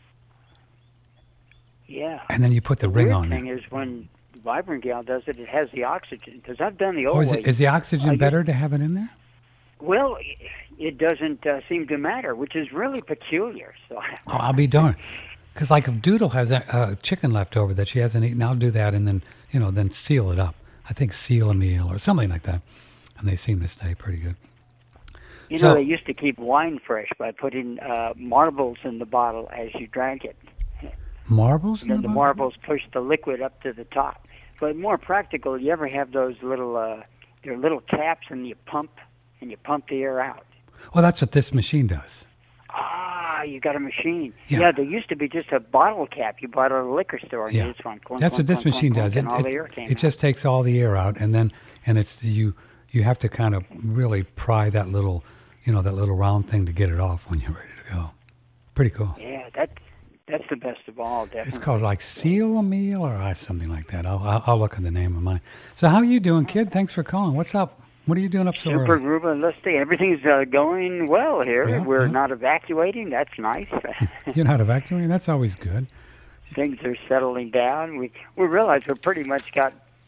Yeah. And then you put the, The ring weird on thing there. is when Vibrant Gal does it, it has the oxygen. Because I've done the Oh, old is, way. it, is the oxygen I better to have it in there? Well, it doesn't uh, seem to matter, which is really peculiar. So Oh, I'll be darned. Because like if Doodle has a, a chicken left over that she hasn't eaten, I'll do that and then, you know, then seal it up. I think seal a meal or something like that. And they seem to stay pretty good. You So- know, they used to keep wine fresh by putting uh, marbles in the bottle as you drank it. Marbles? in And then the bottle? marbles push the liquid up to the top. But more practical, you ever have those little, uh, they're little caps and you pump, and you pump the air out. Well, that's what this machine does. Ah, you got a machine. Yeah. Yeah, there used to be just a bottle cap you bought at a liquor store. And Yeah. you just went clunk, That's clunk, what this clunk, machine clunk, does. clunk, It, and all the it, air came it out. just takes all the air out, and then and it's you you have to kind of really pry that little, you know, that little round thing to get it off when you're ready to go. Pretty cool. Yeah, that that's the best of all, definitely. It's called like Seal a Meal or uh, something like that. I'll, I'll I'll look at the name of mine. So how you doing, kid? Thanks for calling. What's up? What are you doing up so Super early? Groova, let's see. Everything's uh, going well here. Yeah, We're yeah. not evacuating. That's nice. You're not evacuating? That's always good. Things are settling down. We we realize we pretty much got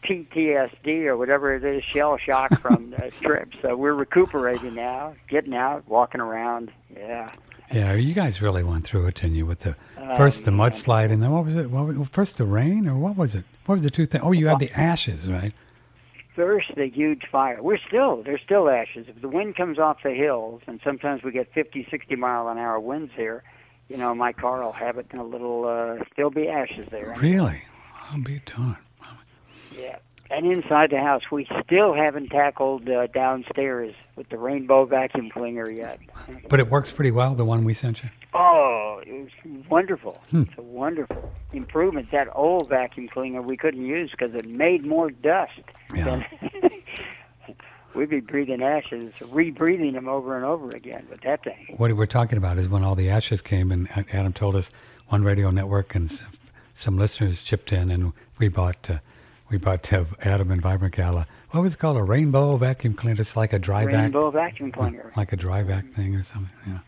P T S D or whatever it is, shell shock from the trip. So we're recuperating now, getting out, walking around. Yeah. Yeah, you guys really went through it, didn't you? With the Oh, first the man. mudslide, and then what was it? What was, first the rain, or what was it? What was the two things? Oh, you had the ashes, right? First, the huge fire. We're still, there's still ashes. If the wind comes off the hills, and sometimes we get fifty, sixty mile an hour winds here, you know, my car will have it in a little, uh, still be ashes there. Really? I'll be darned. Yeah. And inside the house, we still haven't tackled uh, downstairs with the rainbow vacuum cleaner yet. But it works pretty well, the one we sent you? Oh, it was wonderful. Hmm. It's a wonderful improvement. That old vacuum cleaner we couldn't use because it made more dust. Yeah. Than we'd be breathing ashes, rebreathing them over and over again with that thing. What we're talking about is when all the ashes came, and Adam told us One Radio Network and s- some listeners chipped in, and we bought uh, we bought uh, Adam and Vibrant Gala. What was it called? A rainbow vacuum cleaner? It's like a dry vac. Rainbow vacuum cleaner. Like a dry vac thing or something. Yeah.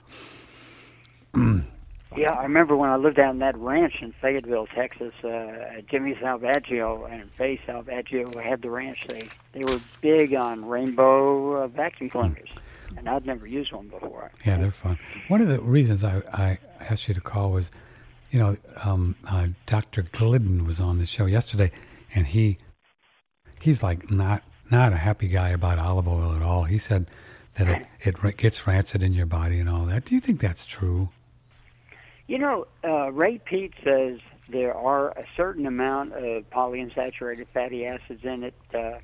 Yeah, I remember when I lived out in that ranch in Fayetteville, Texas. Uh, Jimmy Salvaggio and Faye Salvaggio had the ranch. They they were big on rainbow uh, vacuum cleaners, and I'd never used one before. Yeah, they're fun. One of the reasons I, I asked you to call was, you know, um, uh, Doctor Glidden was on the show yesterday, and he he's like not not a happy guy about olive oil at all. He said that it, it ra- gets rancid in your body and all that. Do you think that's true? You know, uh, Ray Peat says there are a certain amount of polyunsaturated fatty acids in it uh,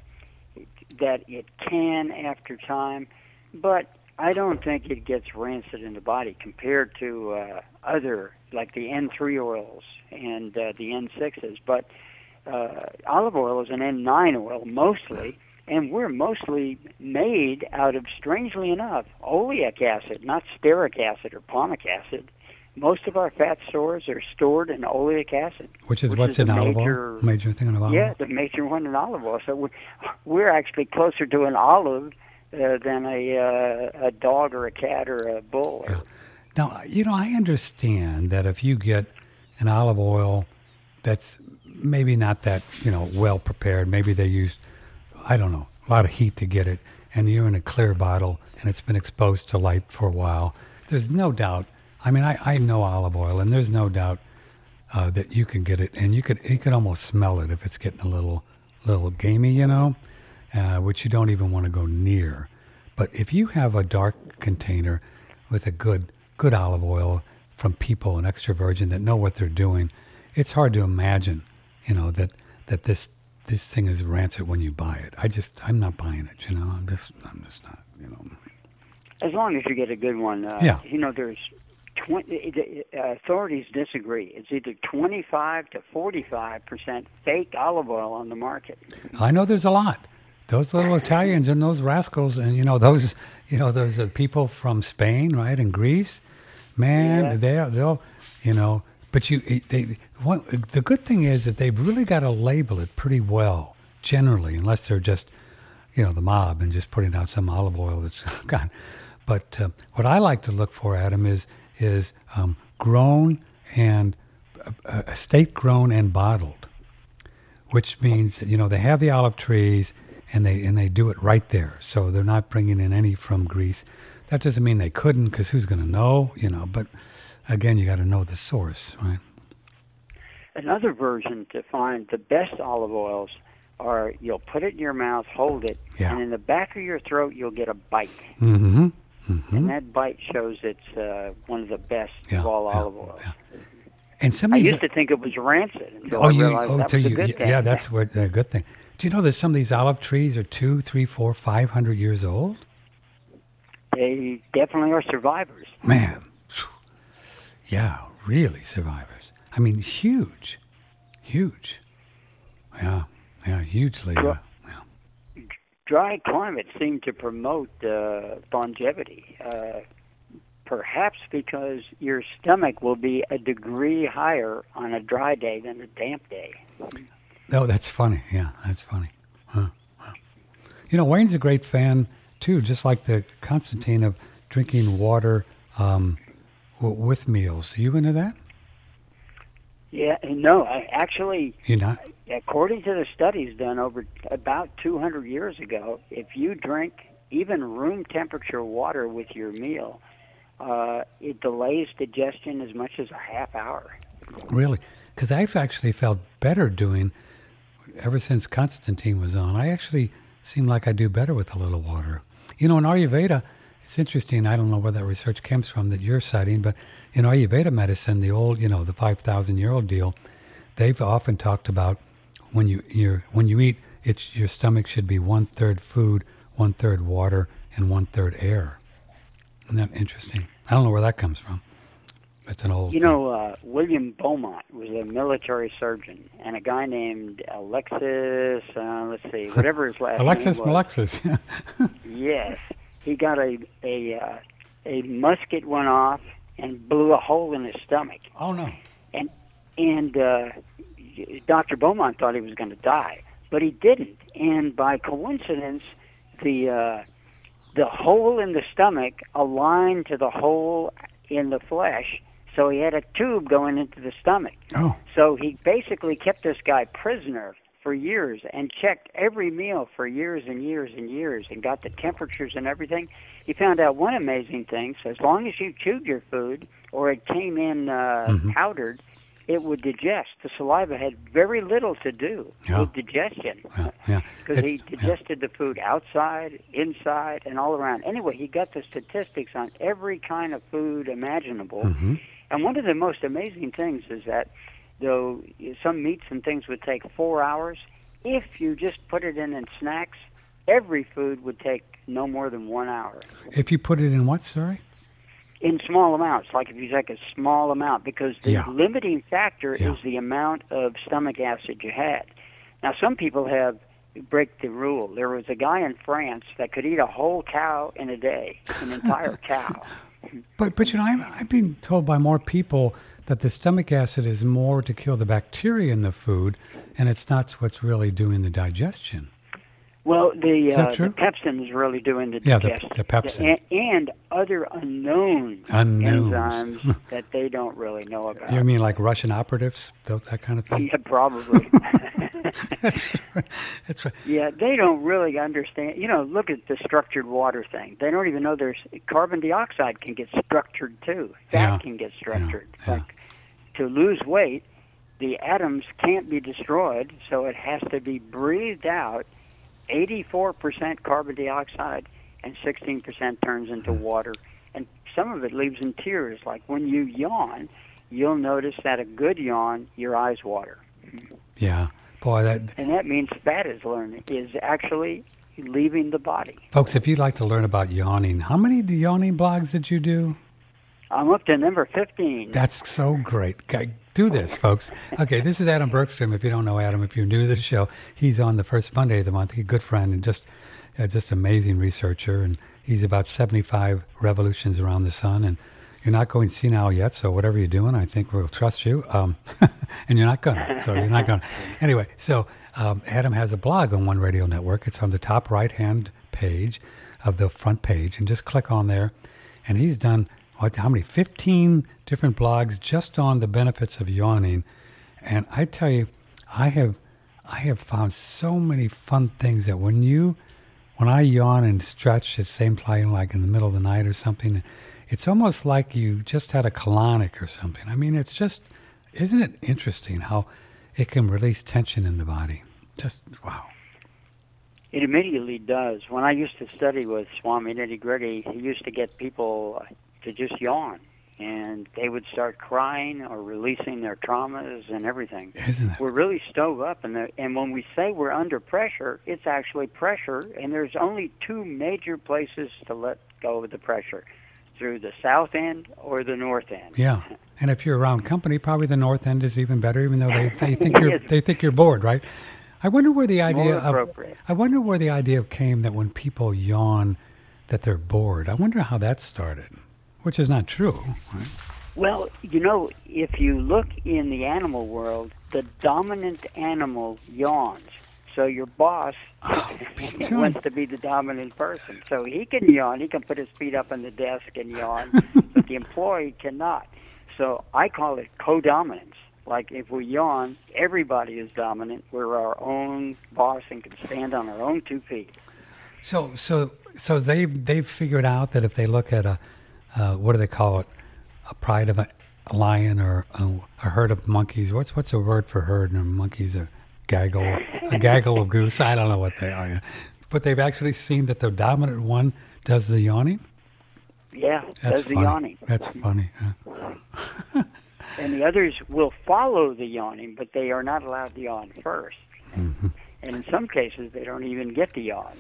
that it can after time, but I don't think it gets rancid in the body compared to uh, other, like the N three oils and uh, the N sixes. But uh, olive oil is an N nine oil mostly, and we're mostly made out of, strangely enough, oleic acid, not stearic acid or palmic acid. Most of our fat stores are stored in oleic acid. Which is which what's is in the olive major, oil? Major thing in olive oil? Yeah, the major one in olive oil. So we're, we're actually closer to an olive uh, than a uh, a dog or a cat or a bull. Yeah. Now, you know, I understand that if you get an olive oil that's maybe not that, you know, well prepared, maybe they used, I don't know, a lot of heat to get it, and you're in a clear bottle and it's been exposed to light for a while, there's no doubt. I mean, I, I know olive oil, and there's no doubt uh, that you can get it, and you could you could almost smell it if it's getting a little little gamey, you know, uh, which you don't even want to go near. But if you have a dark container with a good good olive oil from people, an extra virgin that know what they're doing, it's hard to imagine, you know, that that this this thing is rancid when you buy it. I just I'm not buying it, you know. I'm just I'm just not, you know. As long as you get a good one. Uh, Yeah. You know, there's twenty, uh, authorities disagree. It's either twenty-five to forty-five percent fake olive oil on the market. I know there's a lot. Those little Italians and those rascals, and you know those, you know those uh, people from Spain, right, and Greece, man, Yeah. they they'll, you know. But you, they, one, the good thing is that they've really got to label it pretty well, generally, unless they're just, you know, the mob and just putting out some olive oil that's gone. But uh, what I like to look for, Adam, is is um, grown and uh, estate grown and bottled, which means you know they have the olive trees and they and they do it right there, so they're not bringing in any from Greece. That doesn't mean they couldn't, because who's going to know, you know? But again, you got to know the source, right? Another version to find the best olive oils are you'll put it in your mouth, hold it, Yeah. and in the back of your throat you'll get a bite. Mm-hmm. Mm-hmm. And that bite shows it's uh, one of the best Yeah, of all yeah, olive oils. And some I of these, used to think it was rancid until oh, I you, realized oh, that till was a you, good yeah, thing. yeah, that's what a good thing. Do you know that some of these olive trees are two, three, four, five hundred years old? They definitely are survivors. Man, phew. Yeah, really survivors. I mean, huge, huge. Yeah, yeah, hugely. Uh, Dry climates seem to promote uh, longevity, uh, perhaps because your stomach will be a degree higher on a dry day than a damp day. oh, that's funny. Yeah, that's funny. Huh. Huh. You know, Wayne's a great fan too, just like the Constantine, of drinking water um, w- with meals. Are you into that? Yeah, no, I actually, You're not? according to the studies done over about two hundred years ago, if you drink even room temperature water with your meal, uh, it delays digestion as much as a half hour. Really? Because I've actually felt better doing, ever since Constantine was on, I actually seem like I do better with a little water. You know, in Ayurveda, it's interesting, I don't know where that research comes from that you're citing, but in Ayurveda medicine, the old, you know, the five thousand year old deal, they've often talked about when you you're, when you eat, it's, your stomach should be one-third food, one-third water, and one-third air. Isn't that interesting? I don't know where that comes from. It's an old You know, uh, William Beaumont was a military surgeon, and a guy named Alexis, uh, let's see, whatever his last Alexis name was. Alexis. Yes. He got a, a, uh, a musket went off and blew a hole in his stomach. Oh, no. And, and uh, Doctor Beaumont thought he was going to die, but he didn't. And by coincidence, the uh, the hole in the stomach aligned to the hole in the flesh, so he had a tube going into the stomach. Oh. So he basically kept this guy prisoner for years and checked every meal for years and years and years and got the temperatures and everything. He found out one amazing thing. So as long as you chewed your food or it came in uh, Mhm. powdered, it would digest. The saliva had very little to do Yeah. with digestion. Yeah, yeah. Because he It's- yeah. digested the food outside, inside, and all around. Anyway, he got the statistics on every kind of food imaginable. Mhm. And one of the most amazing things is that though some meats and things would take four hours, if you just put it in in snacks, every food would take no more than one hour. If you put it in what, sorry? In small amounts, like if you take a small amount, because the Yeah. limiting factor Yeah. is the amount of stomach acid you had. Now, some people have break the rule. There was a guy in France that could eat a whole cow in a day, an entire cow. But, but you know, I'm, I've been told by more people that the stomach acid is more to kill the bacteria in the food, and it's not what's really doing the digestion. Well, the, Is that uh, true? the pepsin is really doing the Yeah, the- digestion. the pepsin. The- and other unknown Unknowns. enzymes that they don't really know about. You mean like Russian operatives, those, that kind of thing? Yeah, probably. That's right. That's right. Yeah, they don't really understand. You know, look at the structured water thing. They don't even know there's carbon dioxide can get structured too. Fat Yeah. can get structured. Yeah. Like to lose weight, the atoms can't be destroyed, so it has to be breathed out. eighty-four percent carbon dioxide and sixteen percent turns into water. And some of it leaves in tears. Like when you yawn, you'll notice that a good yawn, your eyes water. Yeah. Boy, that And that means fat is learning is actually leaving the body. folks, if you'd like to learn about yawning, how many yawning blogs did you do? I'm up to number fifteen. That's so great. Guy, do this, folks. Okay, this is Adam Bergstrom. If you don't know Adam, if you're new to the show, he's on the first Monday of the month. He's a good friend and just uh, just amazing researcher. And he's about seventy-five revolutions around the sun. And you're not going senile yet, so whatever you're doing, I think we'll trust you. Um, and you're not gonna, so you're not gonna. Anyway, so um, Adam has a blog on One Radio Network. It's on the top right-hand page of the front page, and just click on there. And he's done what? How many? fifteen different blogs just on the benefits of yawning. And I tell you, I have, I have found so many fun things that when you, when I yawn and stretch at the same time, like in the middle of the night or something, it's almost like you just had a colonic or something. I mean, it's just, isn't it interesting how it can release tension in the body? Just, wow. It immediately does. When I used to study with Swami Nitty Gritty, he used to get people to just yawn, and they would start crying or releasing their traumas and everything. Isn't it? We're really stove up, and, the, and when we say we're under pressure, it's actually pressure, and there's only two major places to let go of the pressure, through the south end or the north end. Yeah, and if you're around company, probably the north end is even better, even though they, they think you're they think you're bored, right? I wonder where the idea More of appropriate. I wonder where the idea came that when people yawn, that they're bored. I wonder how that started, which is not true. Right? Well, you know, if you look in the animal world, the dominant animal yawns. So your boss Oh, wants to be the dominant person. So he can yawn. He can put his feet up on the desk and yawn, but the employee cannot. So I call it co-dominance. like if we yawn, everybody is dominant. We're our own boss and can stand on our own two feet. So, so, so they've they've figured out that if they look at a, uh, what do they call it, a pride of a, a lion or a, a herd of monkeys. What's what's a word for herd and monkeys? A gaggle, a gaggle of goose. I don't know what they are, but they've actually seen that the dominant one does the yawning. Yeah, That's does the funny. yawning. That's funny. Huh? And the others will follow the yawning, but they are not allowed to yawn first. Mm-hmm. And in some cases, they don't even get to yawn.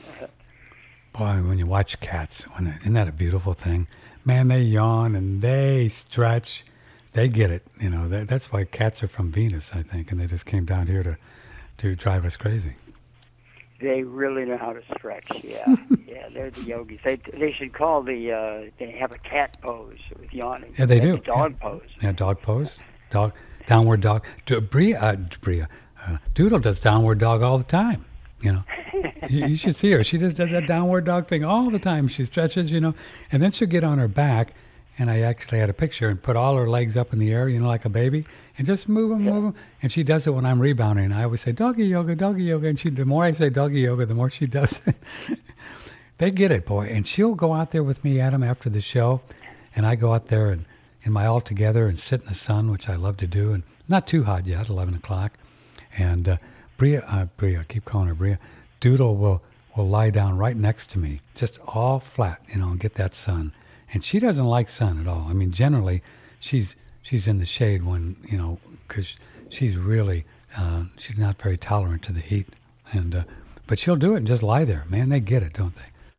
Boy, when you watch cats, when they, isn't that a beautiful thing? Man, they yawn and they stretch. They get it. You know, that, that's why cats are from Venus, I think, and they just came down here to, to drive us crazy. They really know how to stretch. Yeah, yeah, they're the yogis. They they should call the uh, they have a cat pose with yawning. Yeah, they That's do. a dog yeah. pose. Yeah, dog pose, dog, downward dog. D- Bria, uh, Bria, uh, Doodle does downward dog all the time. You know, you, you should see her. She just does that downward dog thing all the time. She stretches, you know, and then she'll get on her back. And I actually had a picture and put all her legs up in the air, you know, like a baby, and just move them, yeah. move them. And she does it when I'm rebounding. I always say, doggy yoga, doggy yoga. And she, the more I say doggy yoga, the more she does it. They get it, boy. And she'll go out there with me, Adam, after the show. And I go out there and in my all together and sit in the sun, which I love to do. And not too hot yet, eleven o'clock. And uh, Bria, uh, Bria, I keep calling her Bria, Doodle will, will lie down right next to me, just all flat, you know, and get that sun. And she doesn't like sun at all. I mean, generally, she's she's in the shade when, you know, because she's really, uh, she's not very tolerant to the heat. And uh, but she'll do it and just lie there. Man, they get it, don't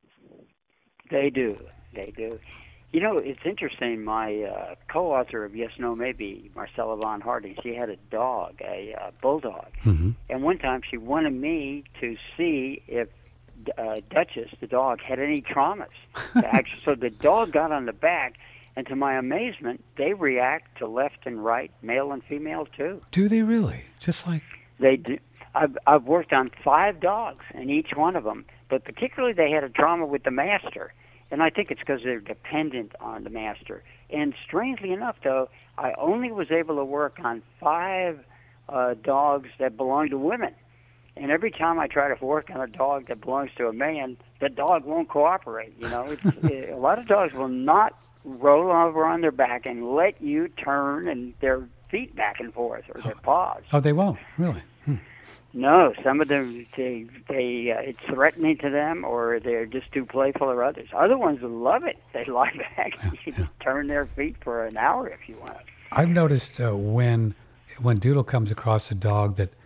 they? They do. They do. You know, it's interesting. My uh, co-author of Yes, No, Maybe, Marcella Von Harding, she had a dog, a uh, bulldog. Mm-hmm. And one time she wanted me to see if Uh, Duchess, the dog, had any traumas. Actually, so the dog got on the back, and to my amazement, they react to left and right, male and female too. Do they really? Just like they do. I've I've worked on five dogs, and each one of them, but particularly they had a trauma with the master, and I think it's because they're dependent on the master. And strangely enough, though, I only was able to work on five uh, dogs that belong to women. And every time I try to work on a dog that belongs to a man, the dog won't cooperate. You know, it's, it, a lot of dogs will not roll over on their back and let you turn and their feet back and forth or their paws. Oh, they won't really. Hmm. No, some of them they they uh, it's threatening to them, or they're just too playful, or others. Other ones love it. They lie back. Yeah, you yeah. just turn their feet for an hour if you want. I've noticed uh, when when Doodle comes across a dog that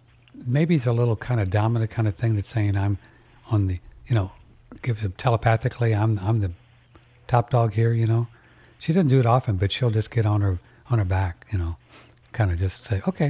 maybe it's a little kind of dominant kind of thing that's saying I'm on the, you know, gives him telepathically, I'm I'm the top dog here, you know. She doesn't do it often, but she'll just get on her on her back, you know, kind of just say, okay,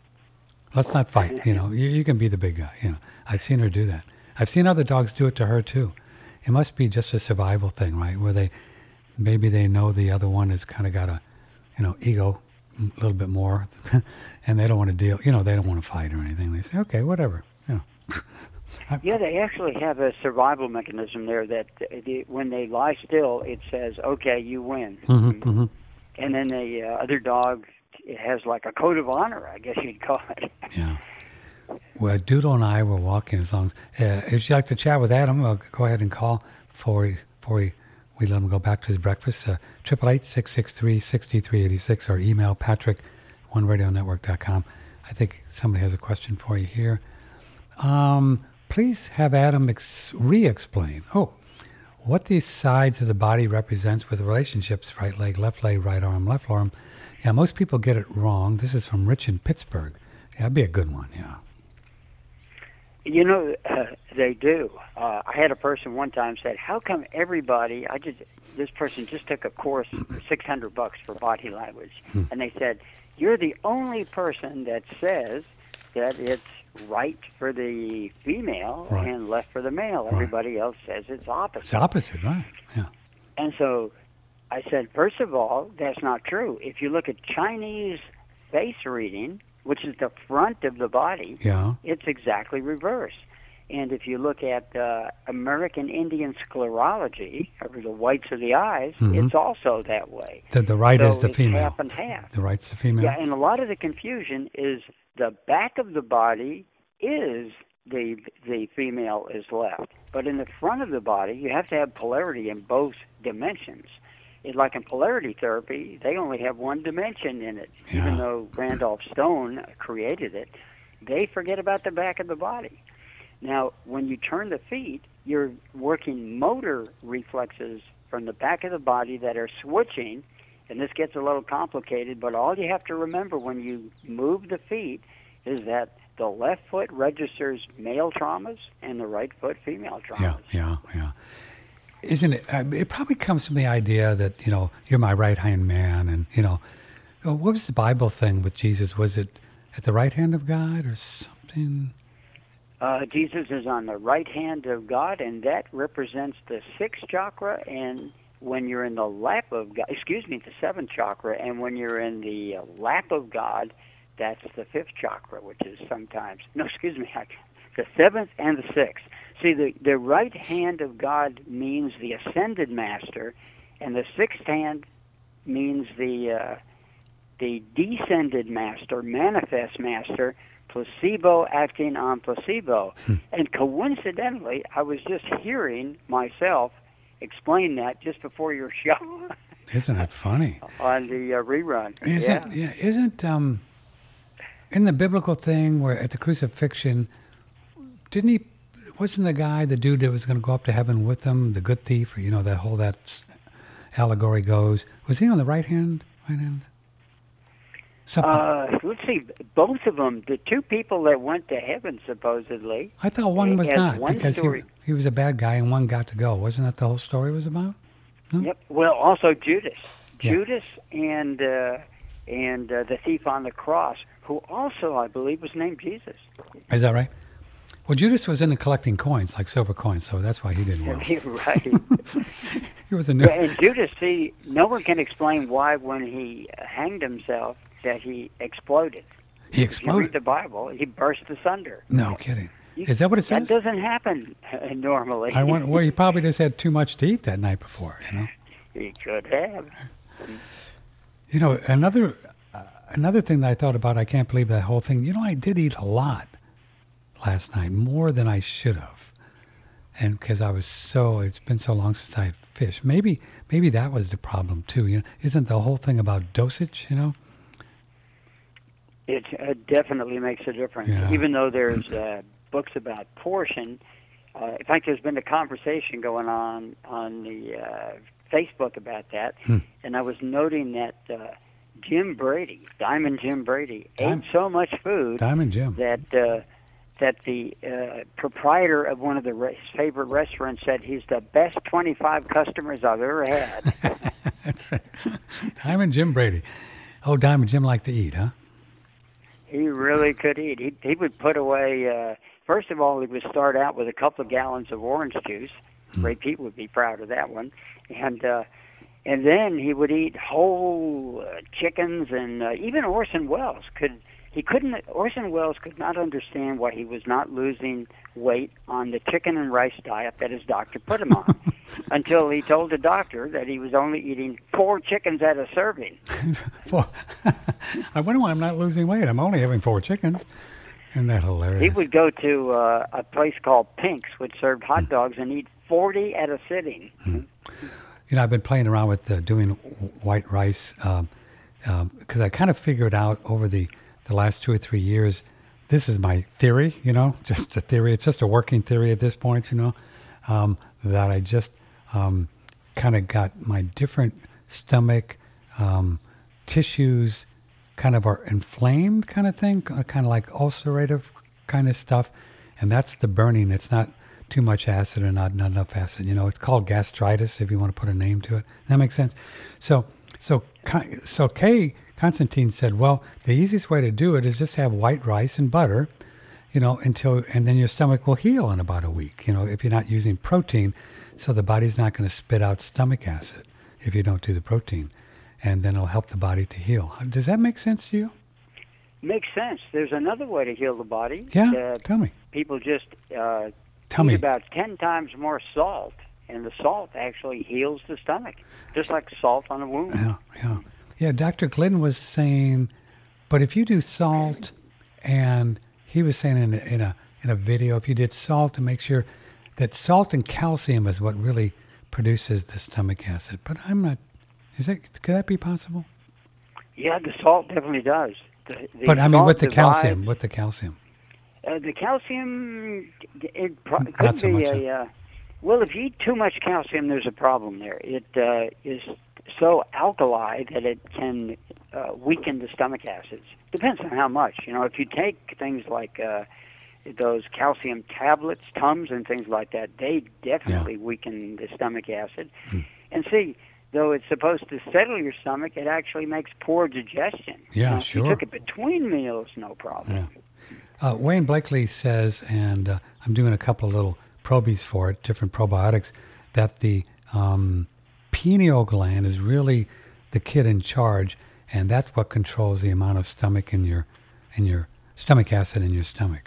let's not fight, you know. You, you can be the big guy, you know. I've seen her do that. I've seen other dogs do it to her too. It must be just a survival thing, right? Where they maybe they know the other one has kind of got a, you know, ego a little bit more, and they don't want to deal, you know, they don't want to fight or anything. They say, okay, whatever, you know. Yeah, they actually have a survival mechanism there that the, when they lie still, it says, okay, you win. Mm-hmm, mm-hmm. And then the uh, other dog, it has like a code of honor, I guess you'd call it. Yeah. Well, Doodle and I were walking as long as, uh, if you'd like to chat with Adam, uh, go ahead and call before he, before he, we let him go back to his breakfast. Uh, triple eight six six three six three eight six or email Patrick one radio network dot com. I think somebody has a question for you here. Um, please have Adam ex- re-explain. Oh, what these sides of the body represents with relationships: right leg, left leg, right arm, left arm. Yeah, most people get it wrong. This is from Rich in Pittsburgh. Yeah, that'd be a good one. Yeah. You know, uh, they do. Uh, I had a person one time said, "How come everybody?" I just this person just took a course for six hundred bucks for body language, Hmm. and they said, "You're the only person that says that it's right for the female Right. and left for the male. Right. Everybody else says it's opposite." It's opposite, right? Yeah. And so I said, first of all, that's not true. If you look at Chinese face reading, which is the front of the body, Yeah. it's exactly reverse. And if you look at uh, American Indian sclerology, or the whites of the eyes, Mhm. it's also that way. The, the right so is the it's female. half and half. The right's the female. Yeah, and a lot of the confusion is the back of the body is the the female is left, but in the front of the body you have to have polarity in both dimensions. It, like in polarity therapy, they only have one dimension in it. Yeah. Even though Randolph Stone created it, they forget about the back of the body. Now, when you turn the feet, you're working motor reflexes from the back of the body that are switching, and this gets a little complicated, but all you have to remember when you move the feet is that the left foot registers male traumas and the right foot female traumas. Yeah, yeah, yeah. Isn't it? Uh, it probably comes from the idea that, you know, you're my right hand man, and, you know, oh, what was the Bible thing with Jesus? Was it at the right hand of God or something? Uh, Jesus is on the right hand of God, and that represents the sixth chakra. And when you're in the lap of God, excuse me, the seventh chakra, and when you're in the uh, lap of God, that's the fifth chakra, which is sometimes, no, excuse me, the seventh and the sixth. See, the, the right hand of God means the ascended master, and the sixth hand means the uh, the descended master, manifest master, placebo acting on placebo. Hmm. And coincidentally, I was just hearing myself explain that just before your show. Isn't it funny? On the uh, rerun. Isn't, yeah. yeah, isn't, um, in the biblical thing where at the crucifixion, didn't he, wasn't the guy, the dude that was going to go up to heaven with them, the good thief, or, you know, that whole, that s- allegory goes, was he on the right hand, right hand? Something. Uh, let's see, both of them, the two people that went to heaven, supposedly. I thought one was as not, one because he, story. he was a bad guy and one got to go. Wasn't that the whole story was about? No? Yep. Well, also Judas. Yeah. Judas and uh, and uh, the thief on the cross, who also, I believe, was named Jesus. Is that right? Well, Judas was into collecting coins, like silver coins, so that's why he did well. Right. He was a new... Yeah, and Judas, see, no one can explain why when he hanged himself that he exploded. He If you read exploded? the Bible, he burst asunder. No kidding. You- Is that what it says? That doesn't happen uh, normally. I wonder, well, he probably just had too much to eat that night before, you know? He could have. You know, another uh, another thing that I thought about, I can't believe that whole thing. You know, I did eat a lot last night, more than I should have. And because I was so, it's been so long since I had fish. Maybe maybe that was the problem too. You know, isn't the whole thing about dosage, you know? It uh, definitely makes a difference. Yeah. Even though there's uh, books about portion, uh, in fact, there's been a conversation going on on the uh, Facebook about that, Hmm. and I was noting that uh, Jim Brady, Diamond Jim Brady, Diamond- ate so much food Diamond Jim. that uh, that the uh, proprietor of one of the re- his favorite restaurants said he's the best twenty-five customers I've ever had. That's right. Diamond Jim Brady. Oh, Diamond Jim liked to eat, huh? He really could eat. He he would put away. Uh, first of all, he would start out with a couple of gallons of orange juice. Hmm. Ray Pete would be proud of that one, and uh, and then he would eat whole uh, chickens, and uh, even Orson Welles could. He couldn't. Orson Welles could not understand why he was not losing weight on the chicken and rice diet that his doctor put him on, until he told the doctor that he was only eating four chickens at a serving. Four. I wonder why I'm not losing weight. I'm only having four chickens. Isn't that hilarious? He would go to uh, a place called Pink's, which served hot dogs, and eat forty at a sitting. You know, I've been playing around with uh, doing w- white rice because um, um, I kind of figured out over the, the last two or three years, this is my theory, you know, just a theory. It's just a working theory at this point, you know, um, that I just um, kind of got my different stomach um, tissues kind of are inflamed kind of thing, kind of like ulcerative kind of stuff. And that's the burning. It's not too much acid or not, not enough acid. You know, it's called gastritis if you want to put a name to it. That makes sense. So, so, so Kay Constantine said, well, the easiest way to do it is just have white rice and butter, you know, until, and then your stomach will heal in about a week, you know, if you're not using protein. So the body's not going to spit out stomach acid if you don't do the protein. And then it'll help the body to heal. Does that make sense to you? Makes sense. There's another way to heal the body. Yeah, Uh, tell me. people just uh, Tell eat me. about ten times more salt, and the salt actually heals the stomach, just like salt on a wound. Yeah, yeah. Yeah, Doctor Glidden was saying, but if you do salt, and he was saying in a, in a in a video, if you did salt to make sure that salt and calcium is what really produces the stomach acid. But I'm not, is that, could that be possible? Yeah, the salt definitely does. The, the But I mean, salt with the divides- calcium, with the calcium. Uh, the calcium, it pro- Not could so be much, a. Uh, well, if you eat too much calcium, there's a problem there. It uh, is so alkali that it can uh, weaken the stomach acids. Depends on how much. You know, if you take things like uh, those calcium tablets, Tums, and things like that, they definitely Yeah. weaken the stomach acid. Hmm. And see, though it's supposed to settle your stomach, it actually makes poor digestion. Yeah, now, if sure. you took it between meals, no problem. Yeah. Uh, Wayne Blakely says, and uh, I'm doing a couple of little probies for it, different probiotics, that the um, pineal gland is really the kid in charge, and that's what controls the amount of stomach in your, in your stomach acid in your stomach.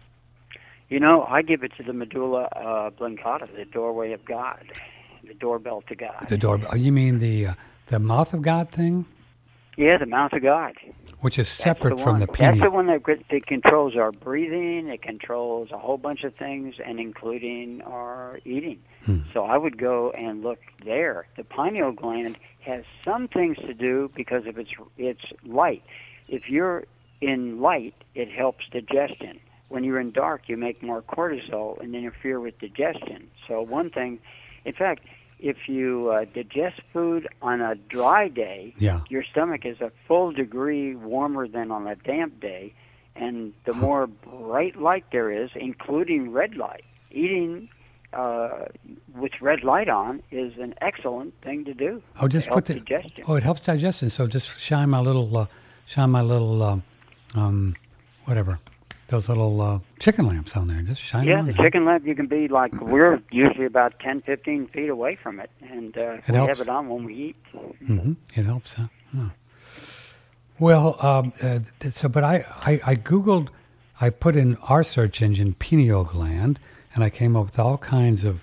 You know, I give it to the medulla uh, oblongata, the doorway of God, the doorbell to God. The door. Oh, you mean the uh, the mouth of God thing, Yeah, the mouth of God. which is That's separate the from one. the That's pineal. the one that, gr- that controls our breathing. It controls a whole bunch of things, and including our eating. Hmm. So I would go and look there. The pineal gland has some things to do because of its its light. If you're in light, it helps digestion. When you're in dark, you make more cortisol and interfere with digestion. So one thing, in fact, if you uh, digest food on a dry day, Yeah. your stomach is a full degree warmer than on a damp day. And the more bright light there is, including red light, eating uh, with red light on is an excellent thing to do. Oh, just to put help the. digestion. Oh, it helps digestion. So just shine my little, uh, shine my little, um, um, whatever, those little uh, chicken lamps on there. Just shine Yeah, them on the there. chicken lamp, you can be like, we're usually about ten, fifteen feet away from it. And uh, we helps. have it on when we eat. Mm-hmm. It helps, huh? Huh. Well, um, uh, th- so, but I, I, I Googled, I put in our search engine pineal gland, and I came up with all kinds of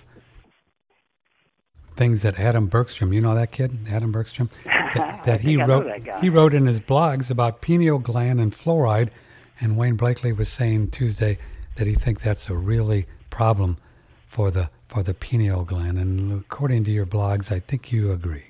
things that Adam Bergstrom, you know that kid, Adam Bergstrom, that, that he think I know wrote. that guy. He wrote in his blogs about pineal gland and fluoride, and Wayne Blakely was saying Tuesday that he thinks that's a really problem for the for the pineal gland. And according to your blogs, I think you agree.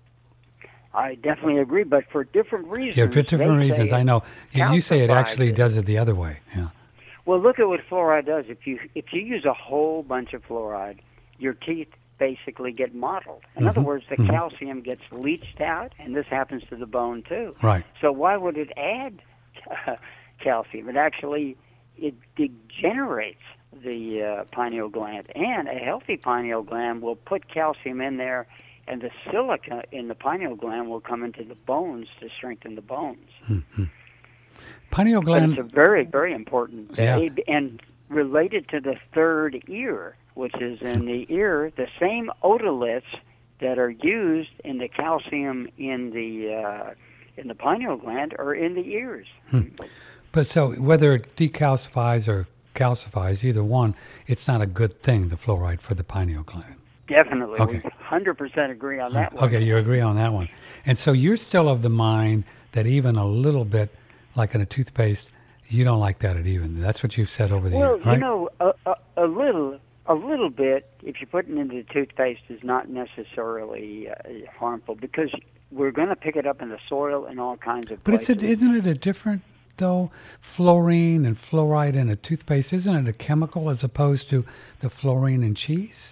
I definitely agree, but for different reasons. Yeah, for different They say reasons. it I know. You, you say it calcifies actually it. does it the other way. Yeah. Well, look at what fluoride does. If you if you use a whole bunch of fluoride, your teeth basically get mottled. In other Mhm, words, the mhm. calcium gets leached out, and this happens to the bone too. Right. So why would it add calcium? It actually it degenerates the uh, pineal gland, and a healthy pineal gland will put calcium in there, and the silica in the pineal gland will come into the bones to strengthen the bones. Mm-hmm. Pineal But gland. it's a very, very important Yeah. uh, and related to the third ear, which is in the ear, the same otoliths that are used in the calcium in the uh, in the pineal gland are in the ears. Hmm. But so whether it decalcifies or calcifies, either one, it's not a good thing, the fluoride for the pineal gland. Definitely, Okay. we one hundred percent agree on that one. Okay, you agree on that one. And so you're still of the mind that even a little bit, like in a toothpaste, you don't like that at even. That's what you've said over the Well, years, right? you know, a, a, a little, a little bit, if you put it into the toothpaste, is not necessarily uh, harmful because we're going to pick it up in the soil and all kinds of But it's places. a, isn't it a different, though, fluorine and fluoride in a toothpaste? Isn't it a chemical as opposed to the fluorine in cheese?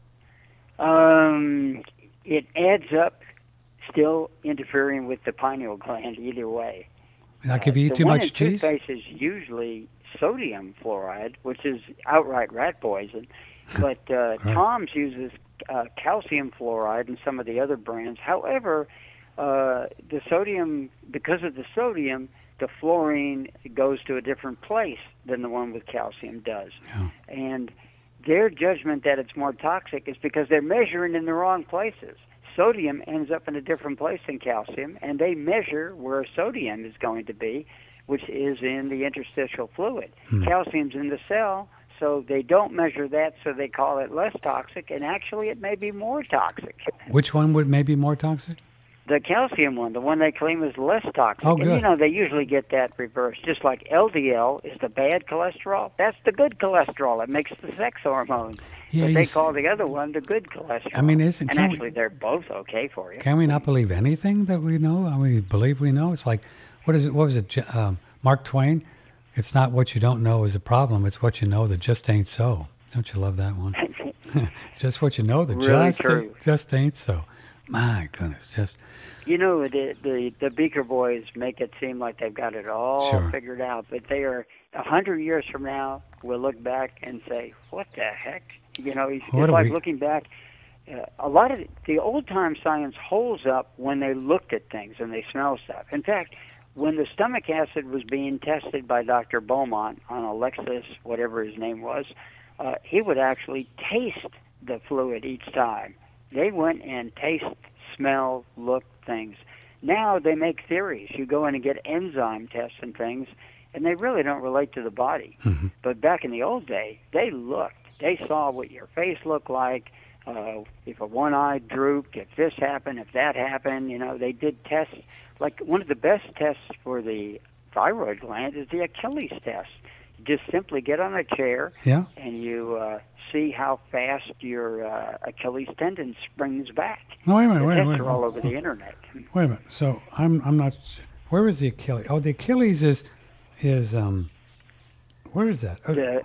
Um, it adds up, still interfering with the pineal gland either way. Like if you eat the too one much in cheese? toothpaste is usually sodium fluoride, which is outright rat poison. But uh, Right. Tom's uses uh, calcium fluoride and some of the other brands. However, uh, the sodium, because of the sodium, the fluorine goes to a different place than the one with calcium does. Yeah. And their judgment that it's more toxic is because they're measuring in the wrong places. Sodium ends up in a different place than calcium, and they measure where sodium is going to be, which is in the interstitial fluid. Hmm. Calcium's in the cell, so they don't measure that, so they call it less toxic, and actually it may be more toxic. Which one would maybe more toxic? The calcium one, the one they claim is less toxic. Oh, and, good. you know, they usually get that reversed. Just like L D L is the bad cholesterol, that's the good cholesterol. It makes the sex hormones. Yeah, but they s- call the other one the good cholesterol. I mean, isn't- And can we- actually, they're both okay for you. Can we not believe anything that we know? I mean, believe we know? It's like, what is it? What was it? J- Um, Mark Twain? It's not what you don't know is a problem. It's what you know that just ain't so. Don't you love that one? It's just what you know that Really just true. ain't, just ain't so. My goodness, just You know, the, the the Beaker boys make it seem like they've got it all Sure. figured out, but they are a hundred years from now. We'll look back and say, "What the heck?" You know, it's What it's do like we- looking back. Uh, a lot of the old time science holds up when they looked at things and they smell stuff. In fact, when the stomach acid was being tested by Doctor Beaumont on Alexis, whatever his name was, uh, he would actually taste the fluid each time. They went and taste, smell, look things. Now they make theories. You go in and get enzyme tests and things, and they really don't relate to the body. Mm-hmm. But back in the old day, they looked. They saw what your face looked like, uh, if a one eye drooped, if this happened, if that happened. You know, they did tests. Like one of the best tests for the thyroid gland is the Achilles test. You just simply get on a chair yeah. and you uh, see how fast your uh, Achilles tendon springs back. No, wait a minute. The Wait, tests wait, are all wait, over the internet. wait a minute. So I'm I'm not. Where is the Achilles? Oh, the Achilles is is um. Where is that? Oh, The,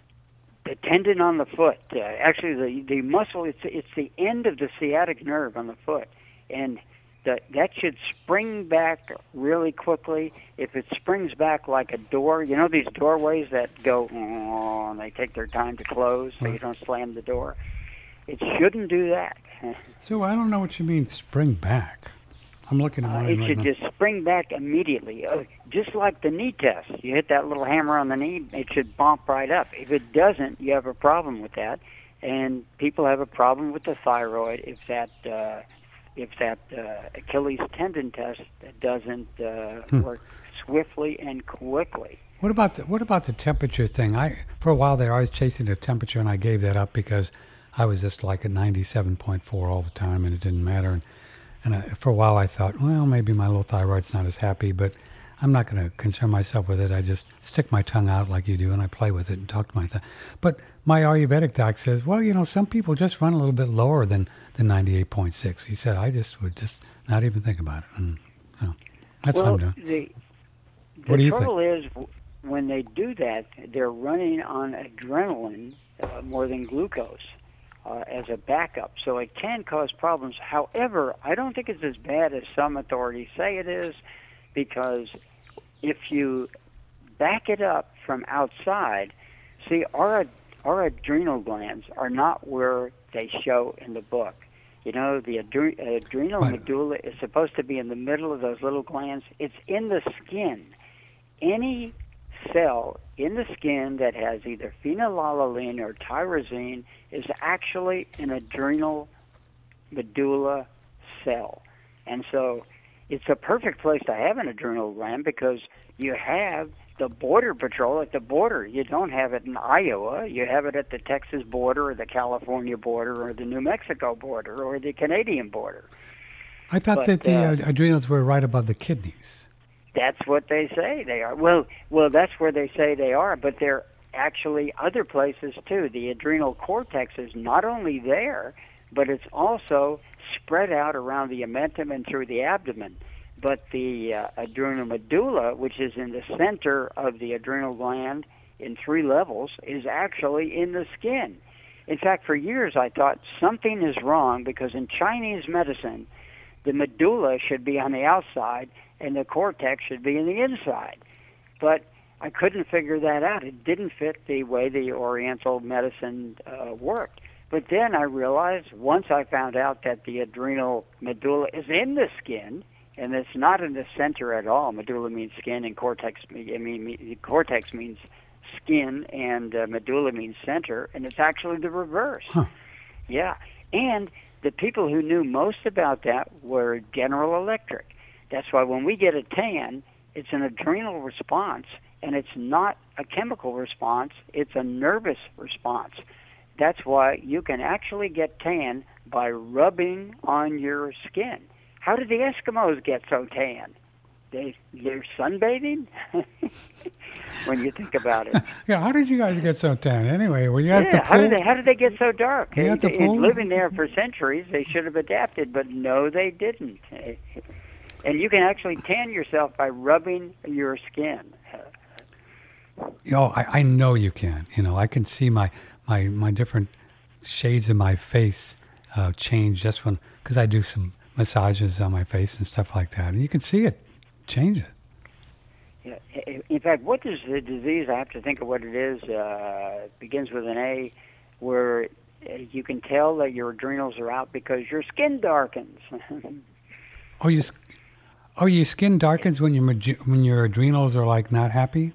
the tendon on the foot, uh, actually the the muscle, it's it's the end of the sciatic nerve on the foot, and that that should spring back really quickly. If it springs back like a door, you know these doorways that go, oh, and they take their time to close so you don't slam the door. It shouldn't do that. So I don't know what you mean spring back. I'm looking at Uh, mine it right should now. just spring back immediately, uh, just like the knee test. You hit that little hammer on the knee, it should bump right up. If it doesn't, you have a problem with that. And people have a problem with the thyroid if that uh, if that uh, Achilles tendon test doesn't uh, Hmm. work swiftly and quickly. What about the what about the temperature thing? I for a while there I was chasing the temperature and I gave that up because I was just like at ninety-seven point four all the time and it didn't matter. And and I, for a while I thought, well, maybe my little thyroid's not as happy, but I'm not going to concern myself with it. I just stick my tongue out like you do and I play with it and talk to my th- But my Ayurvedic doc says, well, you know, some people just run a little bit lower than than ninety-eight point six. He said, I just would just not even think about it. And so that's well, what I'm doing. the, the What do you trouble is w- when they do that, they're running on adrenaline uh, more than glucose. Uh, as a backup, so it can cause problems. However, I don't think it's as bad as some authorities say it is, because if you back it up from outside, see, our our adrenal glands are not where they show in the book. You know, the adre- adrenal Right. medulla is supposed to be in the middle of those little glands. It's in the skin. Any cell in the skin that has either phenylalanine or tyrosine is actually an adrenal medulla cell. And so it's a perfect place to have an adrenal gland because you have the border patrol at the border. You don't have it in Iowa. You have it at the Texas border or the California border or the New Mexico border or the Canadian border. I thought But, that the uh, uh, adrenals were right above the kidneys. That's what they say they are. Well, well, that's where they say they are, but they're actually other places too. The adrenal cortex is not only there, but it's also spread out around the omentum and through the abdomen. But the uh, adrenal medulla, which is in the center of the adrenal gland in three levels, is actually in the skin. In fact, for years I thought something is wrong because in Chinese medicine, the medulla should be on the outside and the cortex should be in the inside. But I couldn't figure that out. It didn't fit the way the Oriental medicine uh, worked. But then I realized, once I found out that the adrenal medulla is in the skin, and it's not in the center at all. Medulla means skin, and cortex, I mean, me- cortex means skin, and uh, medulla means center, and it's actually the reverse. Huh. Yeah, and the people who knew most about that were General Electric. That's why when we get a tan, it's an adrenal response, and it's not a chemical response, it's a nervous response. That's why you can actually get tan by rubbing on your skin. How did the Eskimos get so tan? They, they're sunbathing? When you think about it. Yeah, how did you guys get so tan anyway? Were you at yeah, the pool? how did they how did they get so dark? You at the They- pool? Living there for centuries, they should have adapted, but no, they didn't. And you can actually tan yourself by rubbing your skin. You know, I, I know you can. You know, I can see my, my, my different shades of my face uh, change just when, because I do some massages on my face and stuff like that. And you can see it change it. Yeah. In fact, what is the disease? I have to think of what it is. Uh, it begins with an A, where you can tell that your adrenals are out because your skin darkens. Oh, you, oh, your skin darkens when your when your adrenals are like not happy.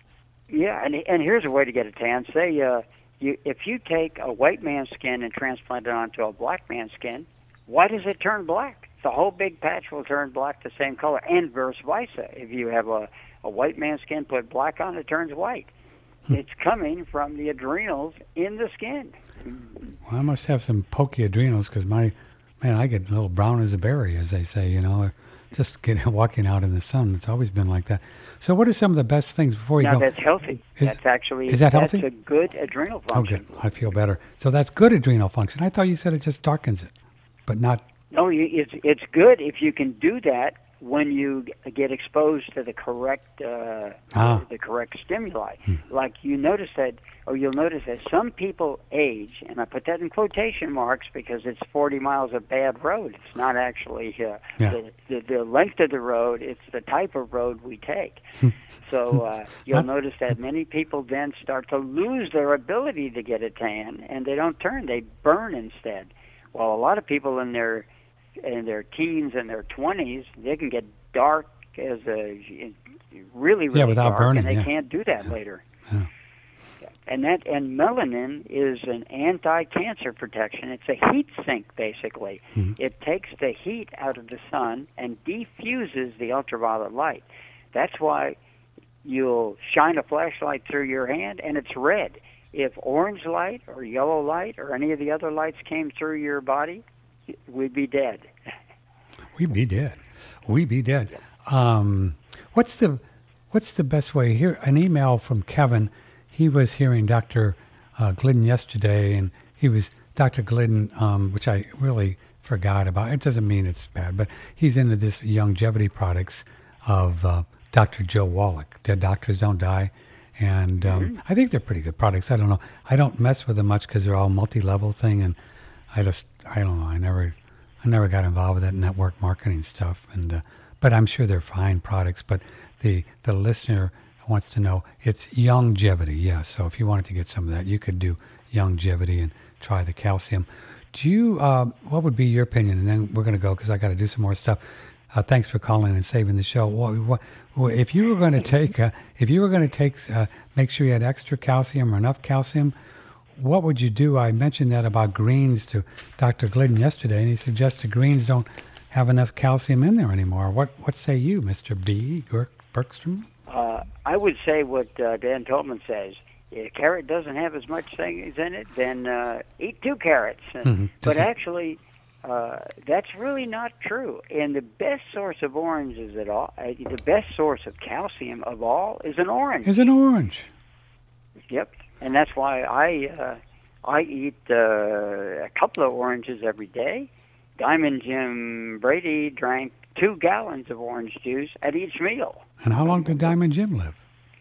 Yeah, and and here's a way to get a tan. Say, uh, you if you take a white man's skin and transplant it onto a black man's skin, why does it turn black? The whole big patch will turn black the same color, and vice versa. If you have a, a white man's skin, put black on, it turns white. Hmm. It's coming from the adrenals in the skin. Well, I must have some pokey adrenals because my, man, I get a little brown as a berry, as they say, you know, just get, walking out in the sun. It's always been like that. So what are some of the best things before you now go? That's healthy. Is, that's actually, is that that's healthy? a good adrenal function. Oh, good. I feel better. So that's good adrenal function. I thought you said it just darkens it, but not. No, you, it's it's good if you can do that when you get exposed to the correct uh, ah. the, the correct stimuli. Hmm. Like you notice that, or you'll notice that some people age, and I put that in quotation marks because it's forty miles of bad road. It's not actually uh, yeah. the, the the length of the road. It's the type of road we take. So uh, you'll notice that many people then start to lose their ability to get a tan, and they don't turn; they burn instead. While a lot of people in their in their teens and their twenties, they can get dark as a really, really yeah, without dark, burning, and they yeah. can't do that yeah. later. Yeah. And that and melanin is an anti-cancer protection. It's a heat sink, basically. Mm-hmm. It takes the heat out of the sun and diffuses the ultraviolet light. That's why you'll shine a flashlight through your hand and it's red. If orange light or yellow light or any of the other lights came through your body, we'd be dead. We'd be dead. We'd be dead. Um, what's the what's the best way? Here, an email from Kevin. He was hearing Doctor Uh, Glidden yesterday, and he was Doctor Glidden, um, which I really forgot about. It doesn't mean it's bad, but he's into this longevity products of uh, Doctor Joe Wallach. Dead Doctors Don't Die. And um, mm-hmm. I think they're pretty good products. I don't know. I don't mess with them much because they're all multi-level thing, and I just I don't know. I never I never got involved with that network marketing stuff. And uh, but I'm sure they're fine products. But the the listener wants to know it's longevity. Yeah. So if you wanted to get some of that, you could do longevity and try the calcium. Do you? Uh, what would be your opinion? And then we're going to go because I got to do some more stuff. Uh, thanks for calling and saving the show. What, what, what, if you were going to take, uh, if you were going to take, uh, make sure you had extra calcium or enough calcium, what would you do? I mentioned that about greens to Doctor Glidden yesterday, and he suggested greens don't have enough calcium in there anymore. What, what say you, Mister B. Bergstrom? Uh, I would say what uh, Dan Tolman says. If a carrot doesn't have as much things in it, then uh, eat two carrots. Mm-hmm. But actually, uh, that's really not true. And the best source of oranges at all, uh, the best source of calcium of all, is an orange. Is an orange. Yep, and that's why I uh, I eat uh, a couple of oranges every day. Diamond Jim Brady drank two gallons of orange juice at each meal. And how long did Diamond Jim live?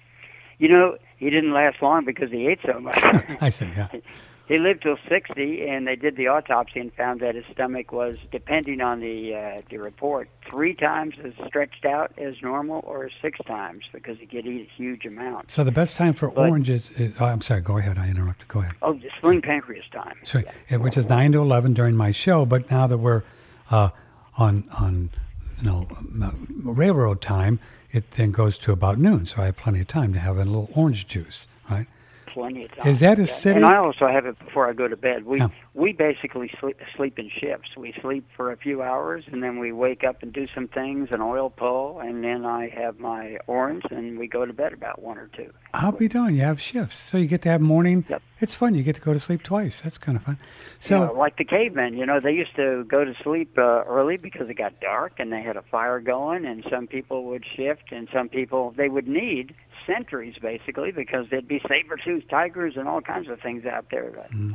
You know, he didn't last long because he ate so much. I see, yeah. He lived till sixty, and they did the autopsy and found that his stomach was, depending on the uh, the report, three times as stretched out as normal or six times because he could eat huge amounts. So the best time for But- oranges is, oh, I'm sorry, go ahead, I interrupted, go ahead. Oh, the spring pancreas time. So, yeah, which is nine to eleven during my show, but now that we're uh, on, on you know, m- railroad time, it then goes to about noon, so I have plenty of time to have a little orange juice, right? plenty of time. Is that Yeah. acidic? And I also have it before I go to bed. We Oh. we basically sleep, sleep in shifts. We sleep for a few hours, and then we wake up and do some things, an oil pull, and then I have my orange, and we go to bed about one or two. I'll be darned. You have shifts, so you get to have morning. Yep. It's fun. You get to go to sleep twice. That's kind of fun. So, Yeah, like the cavemen, you know, they used to go to sleep uh, early because it got dark and they had a fire going, and some people would shift, and some people, they would need sentries, basically, because there'd be saber-toothed tigers and all kinds of things out there. mm.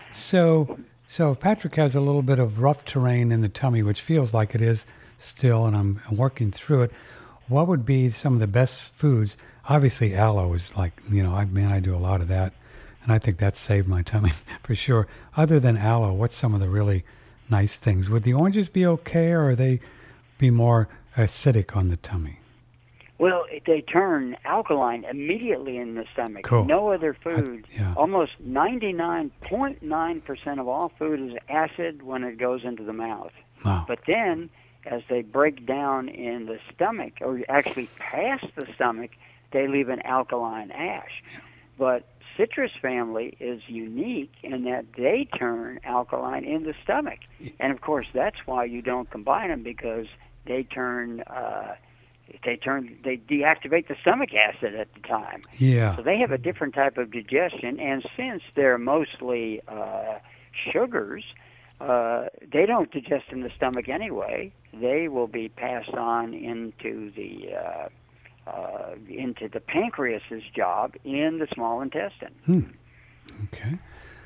so, so if Patrick has a little bit of rough terrain in the tummy, which feels like it is still, and I'm working through it, what would be some of the best foods? Obviously, aloe is like, you know, I man, I do a lot of that, and I think that saved my tummy for sure. Other than aloe, what's some of the really nice things? Would the oranges be okay, or are they be more acidic on the tummy? Well, they turn alkaline immediately in the stomach. Cool. No other food. I, yeah. Almost ninety-nine point nine percent of all food is acid when it goes into the mouth. Wow. But then, as they break down in the stomach, or actually past the stomach, they leave an alkaline ash. Yeah. But citrus family is unique in that they turn alkaline in the stomach. And, of course, that's why you don't combine them, because they turn... Uh, They turn, they deactivate the stomach acid at the time. Yeah. So they have a different type of digestion, and since they're mostly uh, sugars, uh, they don't digest in the stomach anyway. They will be passed on into the uh, uh, into the pancreas's job in the small intestine. Hmm. Okay.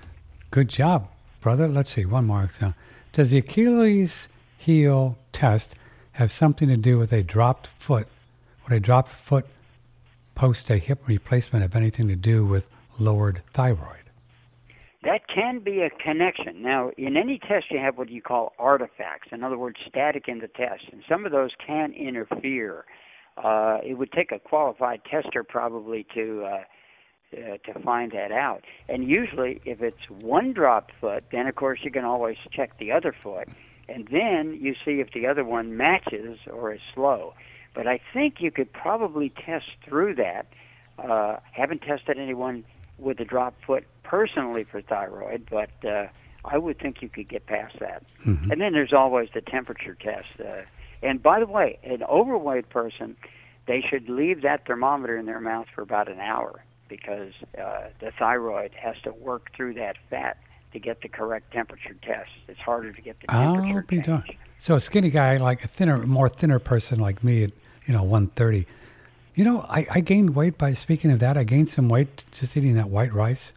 Good job, brother. Let's see, one more. So, does the Achilles heel test have something to do with a dropped foot? Would a dropped foot post a hip replacement have anything to do with lowered thyroid? That can be a connection. Now, in any test, you have what you call artifacts, in other words, static in the test, and some of those can interfere. Uh, it would take a qualified tester probably to uh, uh, to find that out. And usually, if it's one dropped foot, then of course you can always check the other foot, and then you see if the other one matches or is slow. But I think you could probably test through that. Uh, haven't tested anyone with a dropped foot personally for thyroid, but uh, I would think you could get past that. Mm-hmm. And then there's always the temperature test. Uh, and by the way, an overweight person, they should leave that thermometer in their mouth for about an hour, because uh, the thyroid has to work through that fat to get the correct temperature test. It's harder to get the temperature I'll be change. done. So a skinny guy, like a thinner, more thinner person like me at, you know, one thirty, you know, I, I gained weight by, speaking of that, I gained some weight just eating that white rice.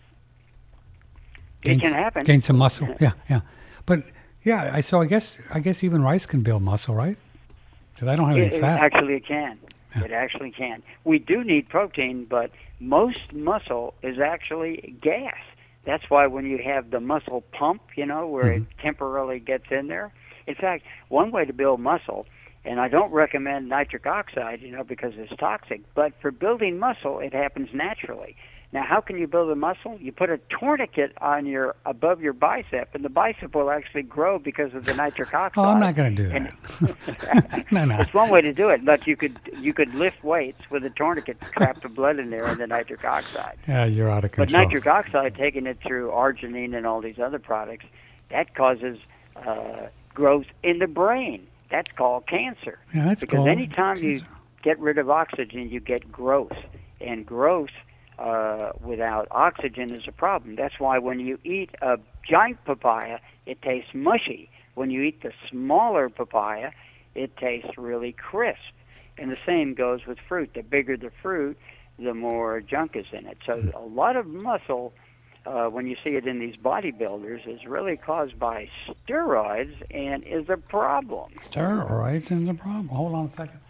It can happen. Gained some muscle, yeah, yeah. But, yeah, I so I guess I guess even rice can build muscle, right? Because I don't have It, any it fat. actually it can. Yeah. It actually can. We do need protein, but most muscle is actually gas. That's why when you have the muscle pump, you know, where Mhm. it temporarily gets in there. In fact, one way to build muscle, and I don't recommend nitric oxide, you know, because it's toxic, but for building muscle, it happens naturally. Now, how can you build a muscle? You put a tourniquet on your above your bicep, and the bicep will actually grow because of the nitric oxide. Oh, I'm not going to do And- that. no, no. It's one way to do it, but you could you could lift weights with a tourniquet, trap the blood in there, and the nitric oxide. Yeah, you're out of But control. nitric oxide, taking it through arginine and all these other products, that causes uh, growth in the brain. That's called cancer. Yeah, that's because called anytime you cancer. get rid of oxygen, you get growth, and growth uh, without oxygen is a problem. That's why when you eat a giant papaya, it tastes mushy. When you eat the smaller papaya, it tastes really crisp. And the same goes with fruit. The bigger the fruit, the more junk is in it. So a lot of muscle, uh, when you see it in these bodybuilders, is really caused by steroids and is a problem. Steroids is the problem. Hold on a second.